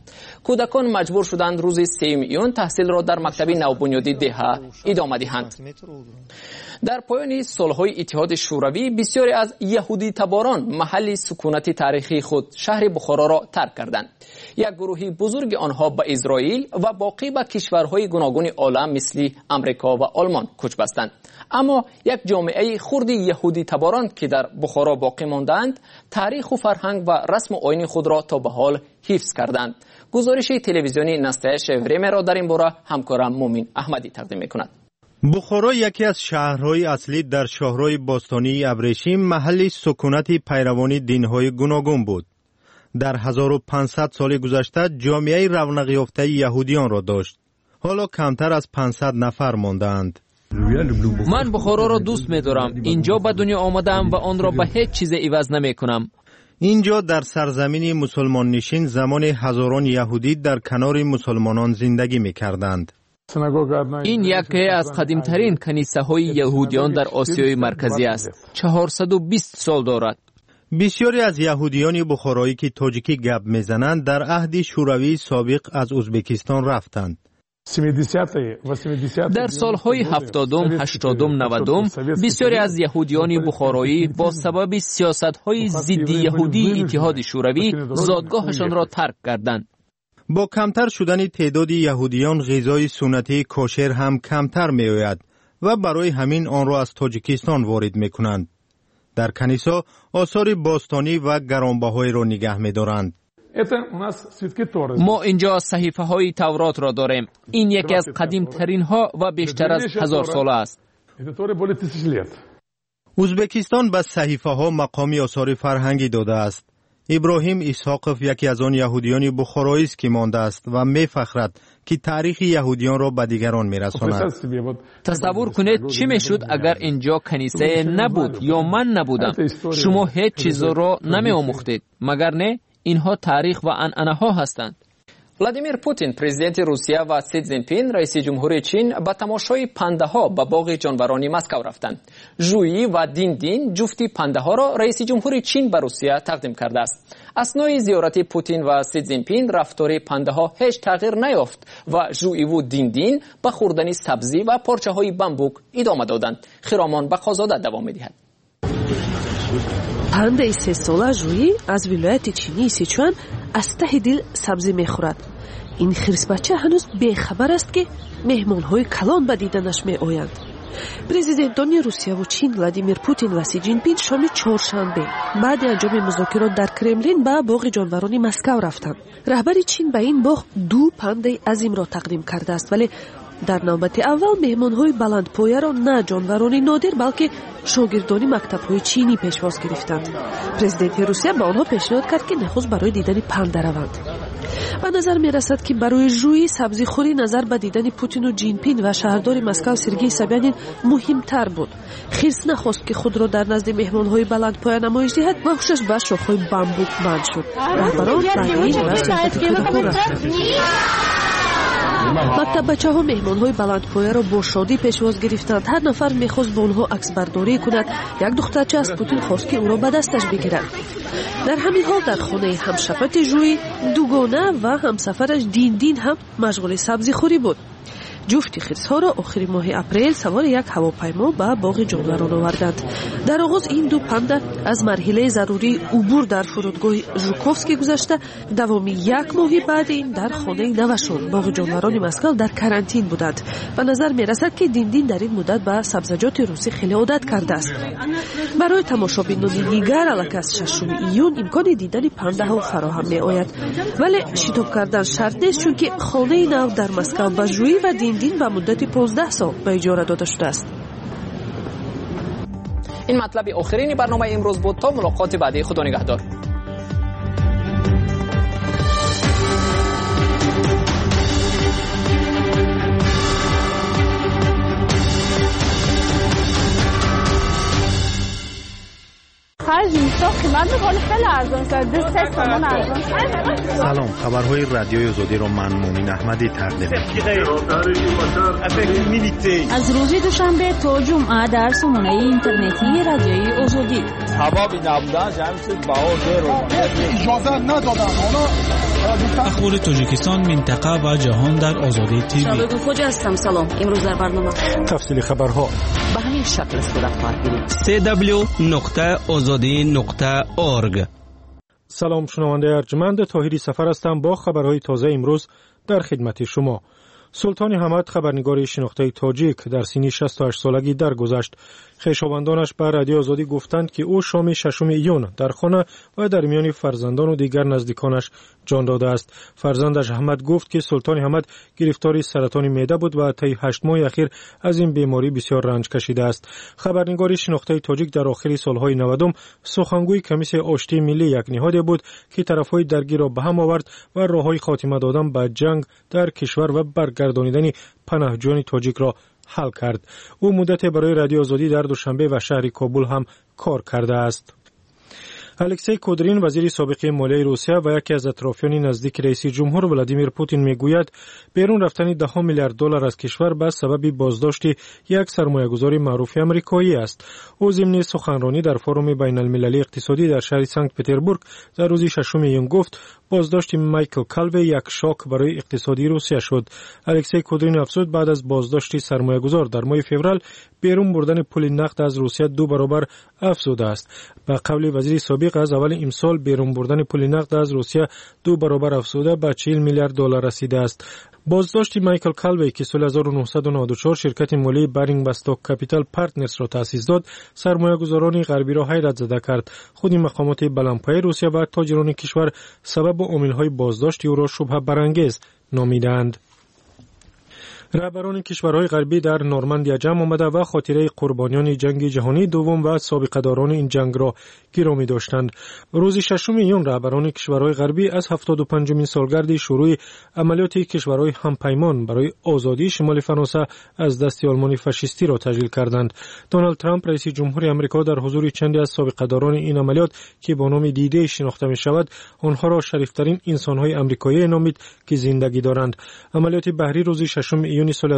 کودکان مجبور شدند روز 3 ایون تحصیل را در مکتب نوبنیادی دهه ادامه دهند. در پایان صلح‌های اتحاد شوروی بسیاری از یهودی تباران محل سکونت تاریخی خود شهر بخارا را ترک کردند. یک گروهی بزرگ آنها به اسرائیل و باقی به کشورهای گوناگون عالم مثل امریکا و آلمان کوچ بستند. اما یک جامعه خرد یهودی تباران که در بخارا باقی ماندند تاریخ و فرهنگ و رسم و آیین خود را تا به حال حفظ کردند. گزارش تلویزیونی نستایش وریم را در این باره همکارم مومین احمدی تقدیم می‌کند. بخارا یکی از شهرهای اصلی در شاهرای باستانی ابریشم محل سکونت پیروان دین‌های گوناگون بود. در 1500 سال گذشته جامعه رونق یافته یهودیان را داشت. حالا کمتر از 500 نفر ماندند. من بخارا را دوست می‌دارم. اینجا به دنیا آمدم و آن را به هیچ چیز عوض نمی‌کنم. اینجا در سرزمین مسلمان نشین زمان هزاران یهودی در کنار مسلمانان زندگی می‌کردند. این یکی از قدیمترین کنیسه‌های یهودیان در آسیای مرکزی است. 420 سال دارد. بسیاری از یهودیان بخارایی که تاجیکی گپ میزنند در عهد شوروی سابق از ازبکستان رفتند. در سالهای 70، 80، 90 بسیاری از یهودیان بخارایی با سبب سیاست‌های ضد یهودی اتحاد شوروی زادگاهشان را ترک کردند. با کمتر شدن تعداد یهودیان غذای سنتی کوشر هم کمتر می آید و برای همین آن را از تاجیکستان وارد می کنند. در کنیسا آثار باستانی و گرانبهای را نگه می دارند. ما اینجا صحیفه های تورات را داریم. این یکی از قدیم ترین ها و بیشتر از 1000 ساله است. ازبکستان به صحیفه ها مقامی آثار فرهنگی داده است. ابراهیم اسحاقوف یکی از آن یهودیان بخارایی است که مانده است و می‌فخرد که تاریخ یهودیان را به دیگران می‌رساند. تصور کنید چی میشد اگر اینجا کنیسه نبود یا من نبودم. شما هیچ چیز را نمی‌آموختید، مگر نه؟ اینها تاریخ و عنعنه‌ها هستند. ولادیمیر پوتین پرزیدنت روسیه و سی جینپین رئیس جمهوری چین به تماشای پنده‌ها به باغ جانورانی مسکو رفتند. ژویی و دین جفتی پنده‌ها را رئیس جمهوری چین به روسیه تقدیم کرده است. اثنای زیارت پوتین و سی جینپین رفتار پنده‌ها هیچ تغییر نیافت و ژویی و دین به خوردن سبزی و پارچه‌های بامبوک ادامه دادند. خرامان بخازاده دوام می‌دهد. پنده 3 ساله ژویی از ولایت چینی سیچوان از ته دل سبزی میخورد. این خرس بچه هنوز بیخبر است که مهمان‌های کلان به دیدنش میآیند. پرزیدنتان روسیه و چین ولادیمیر پوتین و سی جینپین شام چهارشنبه بعد انجام مذاکرات در کرملین به باغ جانوران مسکو رفتند. رهبر چین به این باغ 2 پنده عظیم را تقدیم کرده است، ولی در نوبت اول مهمان‌های بلندپایه را نه جانوران نادر بلکه شاگردان مکتب‌های چینی پیشواز گرفتند. پرزیدنت روسیه به آنها پیشنهاد کرد که نخست برای دیدن پنده روند. به نظر می‌رسد که برای ژویی سبزیخوری نظر به دیدن پوتین و جینپین و شهردار مسکو سرگئی سابیانین مهمتر بود. خرس نخواست که خود را در نزد مهمان‌های بلندپایه نمایش دهد و هوشش به شاخه‌های بامبوک بند شد. رهبران بعدین مکتب بچه ها مهمان های بلندپایه را با شادی پیشواز گرفتند. هر نفر میخواست با آنها عکس برداری کند. یک دخترچه از پوتین خواست که او را به دستش بگیرد. در همین حال در خانه همشفت ژویی دوگانه و همسفرش دین هم مشغول سبزی خوری بود. جفت خرس‌ها را آخر ماه اپریل سوار یک هواپیما به باغ جانوران آوردند. در آغاز این 2 پنده از مرحله ضروری عبور در فرودگاه ژوکوفسکی گذشته دوام 1 ماه بعد این در خانه نوشون باغ جانوران مسکو در کرانتین بودند. به نظر می‌رسد که دین در این مدت به سبزیجات روسی خیلی عادت کرده است. برای تماشابینان دیگر البته از 6 ایون امکان دیدن پنده‌ها فراهم می‌آید، ولی شتاب کردن شرط نیست، چون که خانه نو در مسکو با ژویی و دین به مدت 15 سال به اجاره داده شده است. این مطلب آخرین برنامه امروز بود. تا ملاقات بعدی، خدا نگهدار. خرج میشه قیمت میکنه خیلی ارزان شده 3 تومن ارزان شده. سلام، خبرهای رادیوی آزادی را من مومن احمدی تقدیم می‌کنم. از روز دوشنبه تا جمعه در سامانه اینترنتی رادیوی آزادی. هوا بی نبودن جمع شد باور اجازه ندادن اخبار تاجیکستان، منطقه و جهان در آزادی تیوی. شاید خوجا هستم. سلام. امروز در برنامه تفصیل خبرها به همین شکل صورت خواهد گرفت. www.azadi.org. سلام شنونده ارجمند، طاهری سفر هستم با خبرهای تازه امروز در خدمت شما. سلطان حمد خبرنگار شناخته تاجیک در سن 68 سالگی درگذشت. خویشاوندانش به رادیو آزادی گفتند که او شام 6 ایون در خانه و در میان فرزندان و دیگر نزدیکانش جان داده است. فرزندش احمد گفت که سلطان حمد گرفتار سرطان معده بود و طی 8 ماه اخیر از این بیماری بسیار رنج کشیده است. خبرنگار شناخته تاجیک در آخر سالهای 90 سخنگوی کمیسیون آشتی ملی یک نهاد بود که طرفهای درگیر را به هم آورد و راههای خاتمه دادن به جنگ در کشور و برگردانیدن پناهجویان تاجیک را حل کرد. او مدت برای رادیو آزادی در دوشنبه و شهر کابل هم کار کرده است. الکسی کودرین وزیر سابق مالیه روسیه و یکی از اطرافیان نزدیک رئیس جمهور ولادیمیر پوتین میگوید بیرون رفتن 10 میلیارد دلار از کشور به سبب بازداشت یک سرمایه‌گذار معروف آمریکایی است. او ضمن سخنرانی در فورم بین المللی اقتصادی در شهر سنت پتربورگ در روز 6 ایون گفت بازداشت مایکل کالوی یک شاک برای اقتصادی روسیه شد. الکسی کودرین افزود بعد از بازداشت سرمایه‌گذار در ماه فوریه بیرون بردن پول نقد از روسیه 2 برابر افزوده است. به قول وزیر سابق از اول امسال بیرون بردن پول نقد از روسیه 2 برابر افزوده به 40 میلیارد دلار رسیده است. بازداشت مایکل کالوی که سال 1994 شرکت مالی بارینگ بستاک کپیتال پارتنرز را تأسیس داد، سرمایه‌گذاران غربی را حیرت زده کرد. خود مقامات بلندپایه روسیه و تاجران کشور سبب و عامل‌های بازداشت او را شبهه برانگیز نامیدند. رهبران کشورهای غربی در نورماندیا جمع آمده و خاطره قربانیان جنگ جهانی دوم و سابقه‌داران این جنگ را گرامی داشتند. روز 6 ایون رهبران کشورهای غربی از 75مین سالگرد شروع عملیات کشورهای همپیمان برای آزادی شمال فرانسه از دست آلمان فاشیستی را تجلیل کردند. دونالد ترامپ رئیس جمهور آمریکا در حضور چندی از سابقه‌داران این عملیات که با نام دیده شناخته می‌شود، آنها را شریفترین انسان‌های آمریکایی نامید که زندگی دارند. عملیات بحری روز 6 ایون سال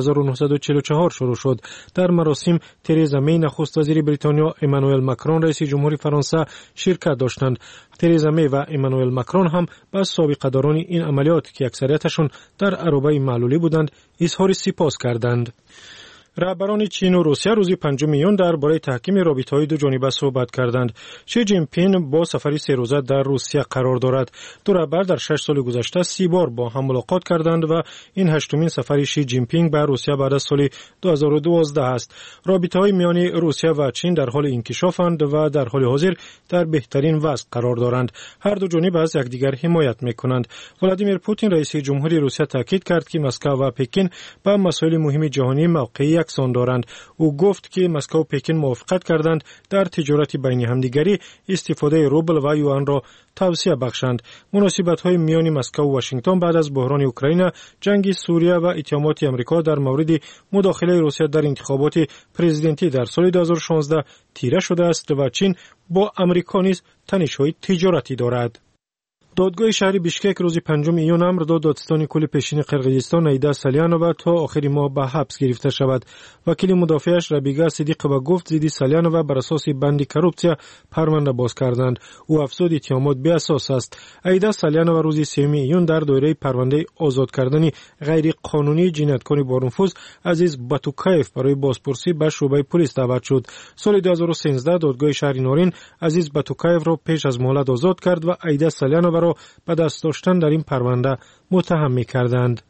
1944 شروع شد. در مراسم تریزا می نخست وزیر بریتانیا، امانوئل ماکرون رئیس جمهور فرانسه شرکت داشتند. تریزا می و امانوئل ماکرون هم با سابقه‌داران این عملیات که اکثریتشون در عربه معلولی بودند اظهار سپاس کردند. رهبران چین و روسیه روز 5 ایون درباره تحکیم رابطه‌های دو جانبه صحبت کردند. شی جین پین با سفری 3 روزه در روسیه قرار دارد. دو رهبر در 6 سال گذشته 30 بار با هم ملاقات کردند و این 8مین سفر شی جین پینگ به روسیه بعد از سال 2012 است. رابطه‌های میان روسیه و چین در حال انکشافند و در حال حاضر در بهترین وضع قرار دارند. هر دو جانب از یکدیگر حمایت می‌کنند. ولادیمیر پوتین رئیس جمهوری روسیه تاکید کرد که مسکو و پکین به مسائل مهم جهانی موقعی یکسان دارند. او گفت که مسکو و پکین موافقت کردند در تجارت بین همدیگری استفاده روبل و یوان را توسعه بخشند. مناسبت‌های میان مسکو و واشنگتن بعد از بحران اوکراین، جنگ سوریه و اتهامات آمریکا در مورد مداخله روسیه در انتخابات پرزیدنتی در سال 2016 تیره شده است و چین با آمریکا نیز تنش‌های تجارتی دارد. دادگاه شهر بیشکک روز 5 ایون امر داد دادستان کل پیشین قرقیزستان ایدا سالیانووا تا آخر ماه به حبس گرفته شود. وکیل مدافعش ربیگا صدیقова گفت زیدی سالیانووا بر اساس بند کورپسیا پرونده باز کردند. او افزود اتهامات بی اساس است. ایدا سالیانووا روز 3 ایون در دایره پرونده آزاد کردن غیر قانونی جنایتکار با نفوذ عزیز باتوکایف برای بازپرسی به شعبه پلیس دعوت شد. سال 2013 دادگاه شهر نورین عزیز باتوکایف را پیش از مهلت آزاد کرد و ایدا سالیانووا را به دست داشتن در این پرونده متهم می‌کردند.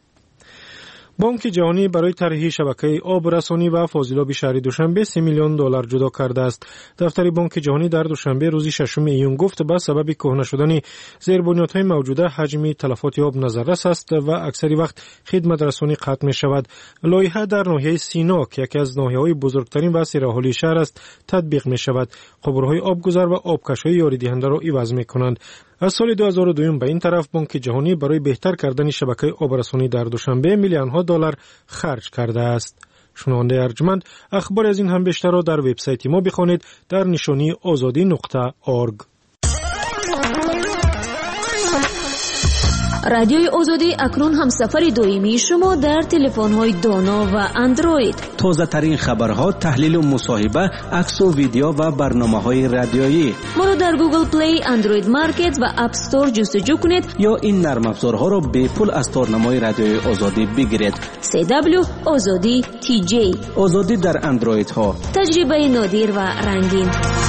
بانک جهانی برای طرح شبکه آب رسانی و فاضلاب شهر دوشنبه 3 میلیون دلار جدا کرده است. دفتر بانک جهانی در دوشنبه روز 6 ایون گفت به سبب کهنه شدن زیربنیادهای موجوده حجم تلفات آب نظررس است و اکثر وقت خدمت رسانی قطع می‌شود. لایحه در ناحیه سینا که یکی از ناحیه‌های بزرگترین و سیرحالی شهر است تطبیق می‌شود. قبرهای آبگذر و آبکش‌های یاری‌دهنده را عوض می‌کنند. از سال 2002 به این طرف بانک جهانی برای بهتر کردن شبکه آب رسانی در دوشنبه میلیون‌ها دلار خرج کرده است. شنونده ارجمند، اخبار از این هم بیشتر را در وبسایت ما بخوانید در نشانی azadi.org. رادیوی آزادی اکنون هم سفر دائمی شما در تلفن‌های دانا و اندروید. تازه ترین خبرها، تحلیل و مصاحبه، عکس و ویدیو و برنامه‌های رادیویی. ما رو در گوگل پلی، اندروید مارکت و اپ استور جستجو کنید یا این نرم افزارها را به پول از تارنمای رادیوی آزادی بگیرید. CW آزادی TJ. آزادی در اندروید ها. تجربه نادر و رنگین.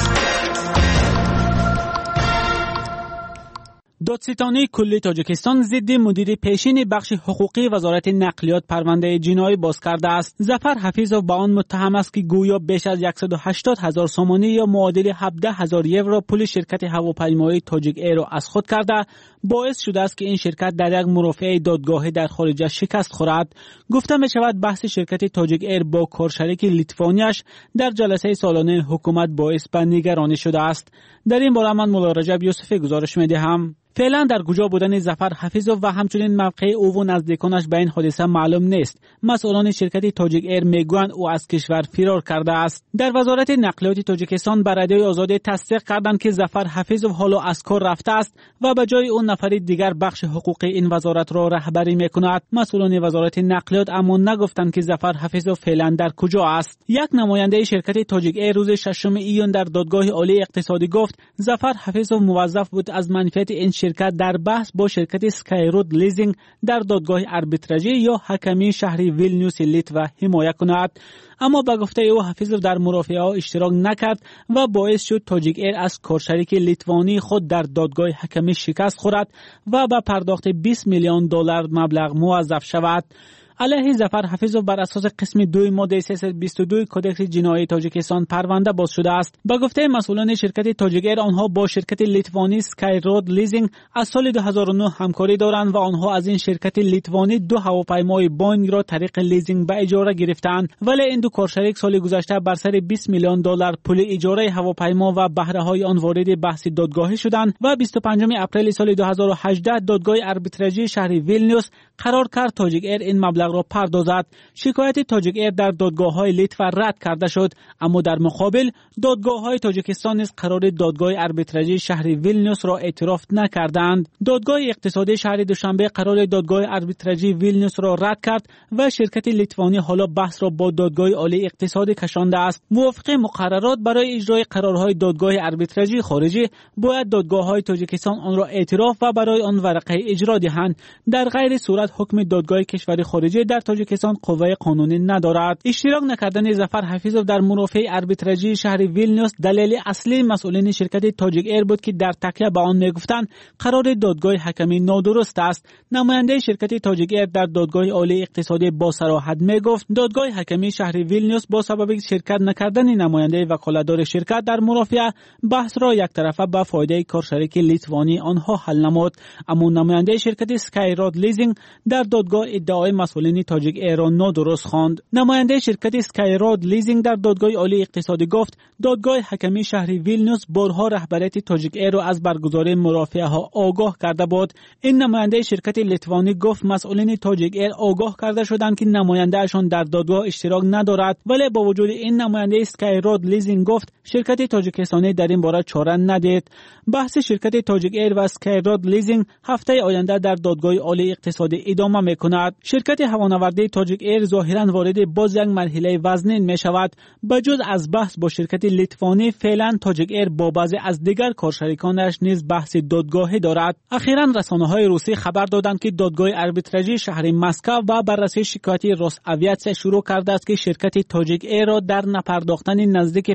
دادستانی کل تاجیکستان ضد مدیر پیشین بخش حقوقی وزارت نقلیات پرونده جنایی باز کرده است. ظفر حفیظov با آن متهم است که گویا بیش از 180,000 سومانی یا معادل 17,000 یورو پول شرکت هواپیمایی تاجیک ایر را از خود کرده، باعث شده است که این شرکت در یک مرافعه دادگاهی در خارج شکست خورد. گفته می شود بحث شرکت تاجیک ایر با کارشریک لیتوانیاش در جلسه سالانه حکومت باعث به نگرانی شده است. در این باره من مولا رجب یوسفی گزارش می دهم. فعلا در کجا بودن ظفر حفیظov و همچنین موقع او و نزدیکانش به این حادثه معلوم نیست. مسئولان شرکت تاجیک ایر میگویند او از کشور فرار کرده است. در وزارت نقلیات تاجیکستان بر رادیوی آزادی تصدیق کردند که ظفر حفیظov حالا از کار رفته است و به جای اون نفر دیگر بخش حقوقی این وزارت را رهبری میکند. مسئولان وزارت نقلیات اما نگفتند که ظفر حفیظov فعلا در کجا است. یک نماینده شرکت تاجیک ایر روز 6 ایون در دادگاه عالی اقتصادی گفت ظفر حفیظov موظف بود از منفعت این شرکت در بحث با شرکت سکایرود لیزینگ در دادگاه آربیتراژی یا حکمی شهری ویلنیوس لیتوا حمایت کند. اما به گفته او حفیظov در مرافعه ها اشتراک نکرد و باعث شد تاجیک ایر از کارشریک لیتوانی خود در دادگاه حکمی شکست خورد و به پرداخت 20 میلیون دلار مبلغ موظف شود. علیه ظفر حفیظov بر اساس قسم 2 ماده 322 کدکس جنایی تاجیکستان پرونده باز شده است. به گفته مسئولان شرکت تاجیک ایر آنها با شرکت لیتوانی سکایرود لیزینگ از سال 2009 همکاری دارند و آنها از این شرکت لیتوانی 2 هواپیمای بوینگ را طریق لیزینگ به اجاره گرفتند، ولی این دو کارشریک سال گذشته بر سر 20 میلیون دلار پول اجاره هواپیما و بهره های آن وارد بحث دادگاهی شدند و 25 اپریل سال 2018 دادگاه آربیتراژی شهر ویلنیوس قرار کرد تاجیک ایر این مبلغ را پردازد. شکایت تاجیک ایر در دادگاه‌های لیتوا رد کرده شد، اما در مقابل دادگاه‌های تاجیکستان نیز قرار دادگاه آربیتراژی شهر ویلنیوس را اعتراف نکردند. دادگاه اقتصادی شهر دوشنبه قرار دادگاه آربیتراژی ویلنیوس را رد کرد و شرکت لیتوانی حالا بحث را با دادگاه عالی اقتصادی کشانده است. موافق مقررات برای اجرای قرارهای دادگاه آربیتراژی خارجی باید دادگاه‌های تاجیکستان آن را اعتراف و برای آن ورقه اجرا دهند. در غیر صورت حکم دادگاه کشور خارجی در تاجیکستان قوه قانونی ندارد. اشتراک نکردن ظفر حفیظov در مرافعه آربیتراژی شهر ویلنیوس دلیل اصلی مسئولین شرکت تاجیک ایر بود که در تکیه به آن میگفتند قرار دادگاه حکمی نادرست است. نماینده شرکت تاجیک ایر در دادگاه عالی اقتصادی با صراحت میگفت دادگاه حکمی شهر ویلنیوس با سبب شرکت نکردن نماینده وکالتدار شرکت در مرافعه بحث را یک طرفه به فایده کارشریک لیتوانی آنها حل نمود. اما نماینده شرکت سکایرود لیزینگ در دادگاه ادعای مسئولین تاجیک ایر را نادرست خواند. نماینده شرکت سکایرود لیزینگ در دادگاه عالی اقتصادی گفت دادگاه حکمی شهر ویلنیوس بارها رهبریت تاجیک ایر را از برگزاری مرافعه ها آگاه کرده بود. این نماینده شرکت لیتوانی گفت مسئولین تاجیک ایر آگاه کرده شدند که نماینده اشان در دادگاه اشتراک ندارد، ولی با وجود این نماینده سکایرود لیزینگ گفت شرکت تاجیکستانی در این باره چاره ندید. بحث شرکت تاجیک ایر و سکایرود لیزینگ هفته آینده در دادگاه عالی اقتصادی ادامه میکند. شرکت هوانوردی تاجیک ایر ظاهرا وارد باز یک مرحله وزنین می شود. بجز از بحث با شرکت لیتوانی فعلا تاجیک ایر با بعضی از دیگر کارشریکانش نیز بحث دادگاهی دارد. اخیراً رسانه‌های روسی خبر دادند که دادگاه آربیتراژی شهر مسکو با بررسی شکایت روس اویاتسیا شروع کرده است که شرکت تاجیک ایر را در نپرداختن نزدیک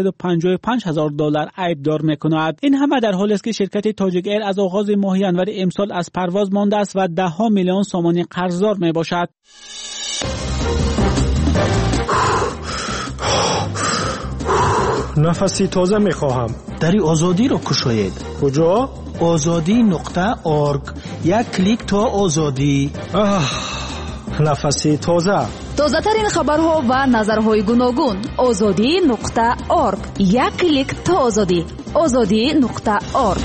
555,000 دلار عیبدار می‌کند. این همه در حالی است که شرکت تاجیک ایر از آغاز ماه ژانویه امسال از پرواز مانده است و 10 میلیون سومانی قرضدار میباشد. نفسی تازه میخواهم. دری آزادی را کشایید. کجا؟ azadi.org. یک کلیک تا آزادی. نفسی تازه. تازه ترین خبرها و نظرهای گوناگون. azadi.org. یک کلیک تا آزادی. azadi.org.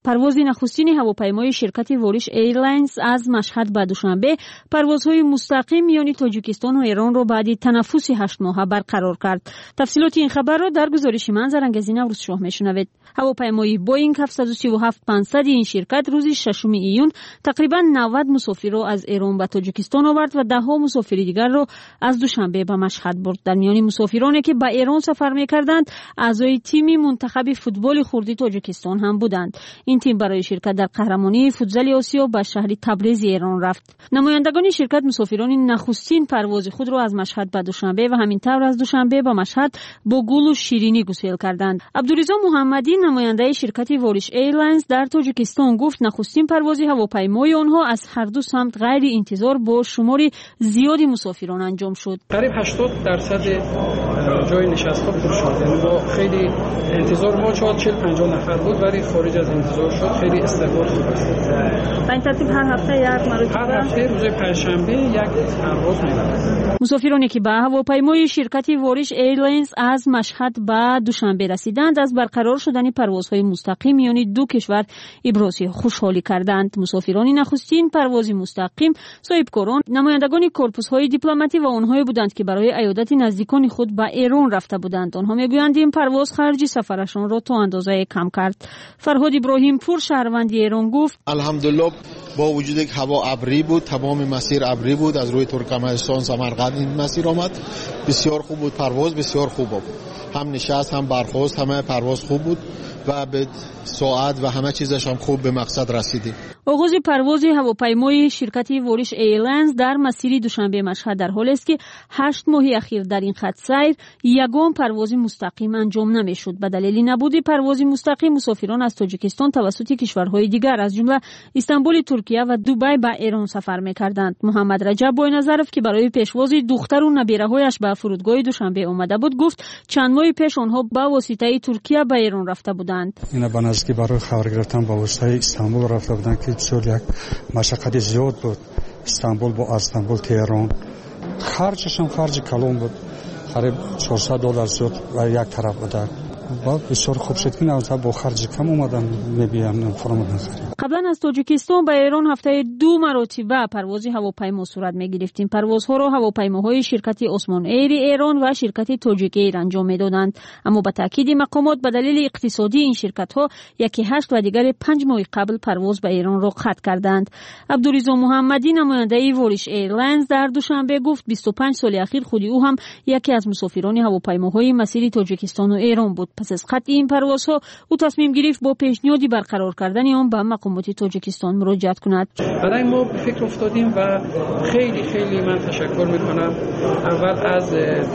پرواز نخستین هواپیمای شرکت واریش ایرلاینز از مشهد به دوشنبه پروازهای مستقیم میان تاجیکستان و ایران را بعد تنفس 8 ماهه برقرار کرد. تفصیلات این خبر را در گزارش من زرنگزی نوروز شاه میشنوید. هواپیمای بوئینگ 737-500 این شرکت روز 6 ایون تقریبا 90 مسافر را از ایران به تاجیکستان آورد و 10 مسافر دیگر را از دوشنبه به مشهد برد. در میان مسافرانی که به ایران سفر می‌کردند اعضای تیم منتخب فوتبال خردی تاجیکستان هم بودند. این تیم برای شرکت در قهرمانی فوتزال آسیا به شهر تبریز ایران رفت. نمایندگان شرکت مسافران نخستین پرواز خود را از مشهد به دوشنبه و همینطور از دوشنبه به مشهد با گل و شیرینی گسیل کردند. عبدالرضا محمدی نماینده شرکت واریش ایرلاینز در تاجیکستان گفت نخستین پرواز هواپیمای آنها از هر دو سمت غیر انتظار با شمار زیادی مسافران انجام شد. قریب 80% جای نشست‌ها پر شد. یعنی با خیلی انتظار ما 40-50 نفر بود ولی خارج از انتظار شد. خیلی استقبال خوب است. به این ترتیب هر هفته یک مرتبه هر هفته روز پنجشنبه یک پرواز می‌برد. مسافرانی که به هواپیمای شرکت واریش ایرلاینز از مشهد به دوشنبه رسیدند از برقرار شدن پروازهای مستقیم میان دو کشور ابراز خوشحالی کردند. مسافران نخستین پرواز مستقیم صاحبکاران نمایندگان کورپوس‌های دیپلماتی و آنهایی بودند که برای عیادت نزدیکان خود به ایران رفته بودند. آنها میگویند این پرواز خرج سفرشان را تا اندازه کم کرد. فرهاد ابراهیم پور شهروند ایران گفت الحمدلله با وجود یک هوا ابری بود، تمام مسیر ابری بود، از روی ترکمنستان سمرقند این مسیر آمد. بسیار خوب بود، پرواز بسیار خوب بود، هم نشست هم برخاست همه پرواز خوب بود و به ساعت و همه چیزش هم خوب به مقصد رسیدیم. آغاز پرواز هواپیمای شرکت واریش ایرلاینز در مسیر دوشنبه مشهد در حالی است که 8 ماه اخیر در این خط سیر یگان پرواز مستقیم انجام نمیشد. به دلیل نبود پرواز مستقیم مسافران از تاجیکستان توسط کشورهای دیگر از جمله استانبول ترکیه و دبی به ایران سفر می‌کردند. محمد رجب بوینظرف که برای پیشواز دختر و نبیره‌هایش به فرودگاه دوشنبه آمده بود گفت چند ماه پیش آنها به واسطه ترکیه به ایران رفته بودند. اینا بنزدیکی برای خبر گرفتن به واسطه استانبول رفته بودند که بسیار یک مشقت زیاد بود. استانبول با استانبول تهران خرجش هم خرج کلان بود، قریب $400 شد و یک طرف بود. با بسیار خوب شد که نه با خرج کم اومدن میبینم فرامد نخریم. قبلا از تاجیکستان به ایران هفته 2 مرتبه پرواز هواپیما صورت میگرفتیم. پروازها را هواپیماهای شرکت عثمان ایر ایران و شرکت تاجیک ایر انجام میدادند، اما به تاکید مقامات به دلیل اقتصادی این شرکت ها یکی 8 و دیگر 5 ماه قبل پرواز به ایران را قطع کردند. عبدالرضا محمدی نماینده واریش ایرلاینز در دوشنبه گفت 25 سال اخیر خودی او هم یکی از مسافران هواپیماهای مسیر تاجیکستان و ایران بود. پس از قطع این پروازها او تصمیم گرفت با پیشنهادی برقرار کردن آن به مقامات تاجیکستان مراجعت کند. برای ما به فکر افتادیم و خیلی من تشکر میکنم اول از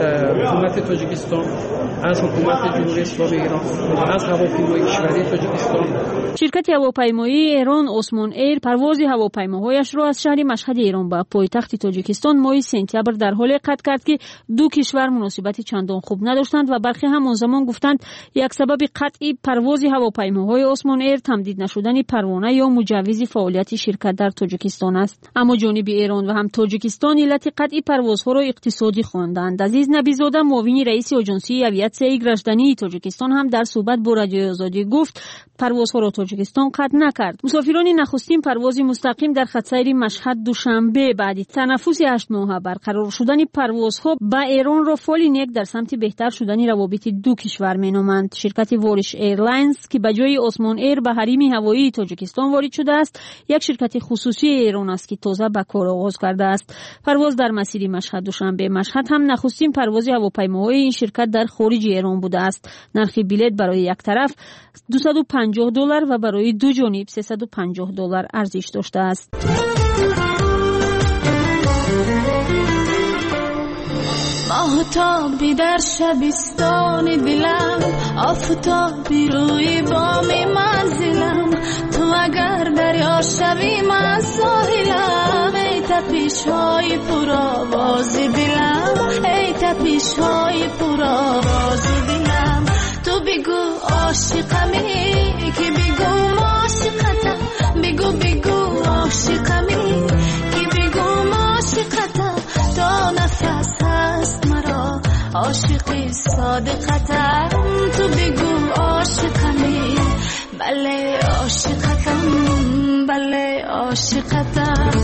حکومت تاجیکستان، از حکومت جمهوری اسلامی ایران، از هواپیمای کشوری تاجیکستان. شرکت هواپیمایی ایران عثمان ایر پرواز هواپیماهایش را از شهر مشهد ایران به پایتخت تاجیکستان ماه سپتامبر در حال قطع کرد که دو کشور مناسبت چندان خوب نداشتند و برخی هم آن زمان گفتند یک سبب قطع پرواز هواپیماهای عثمان ایر تمدید نشدن پروانه یا مجوز فعالیت شرکت در تاجیکستان است. اما جانب ایران و هم تاجیکستان علت قطع پروازها را اقتصادی خواندند. عزیز نبیزاده معاون رئیس آژانسی اویاسیای گردشدنی تاجیکستان هم در صحبت با رادیوی آزادی گفت پروازها را تاجیکستان قطع نکرد. مسافران نخستین پرواز مستقیم در خط سیر مشهد دوشنبه بعد تنفس 8 ماه برقرار شدن پروازها به ایران را فعال نیک در سمت بهتر شدن روابط دو کشور مینامند. شرکت واریش ایرلاینز که به جای عثمان ایر به حریم هوایی تاجیکستان وارد شده است، یک شرکت خصوصی ایران است که تازه به کار آغاز کرده است. پرواز در مسیر مشهد دوشنبه مشهد هم نخستین پرواز هواپیماهای این شرکت در خارج ایران بوده است. نرخ بلیط برای یک طرف $250 و برای دو جانب $350 ارزش داشته است. ماهتابی در شبستان دلم، آفتابی روی بام منزلم، تو اگر دریا شوی من ساحلم، ای تپش‌های پرآواز دلم، ای تپش‌های پرآواز دلم، تو بگو عاشقمی که بگو عاشقتم، بگو عاشقمی که بگو عاشقتم، تا نفس هست مرا عاشقی صادقتم، تو بگو عاشقمی بله عاشقتم. بله عاشقتم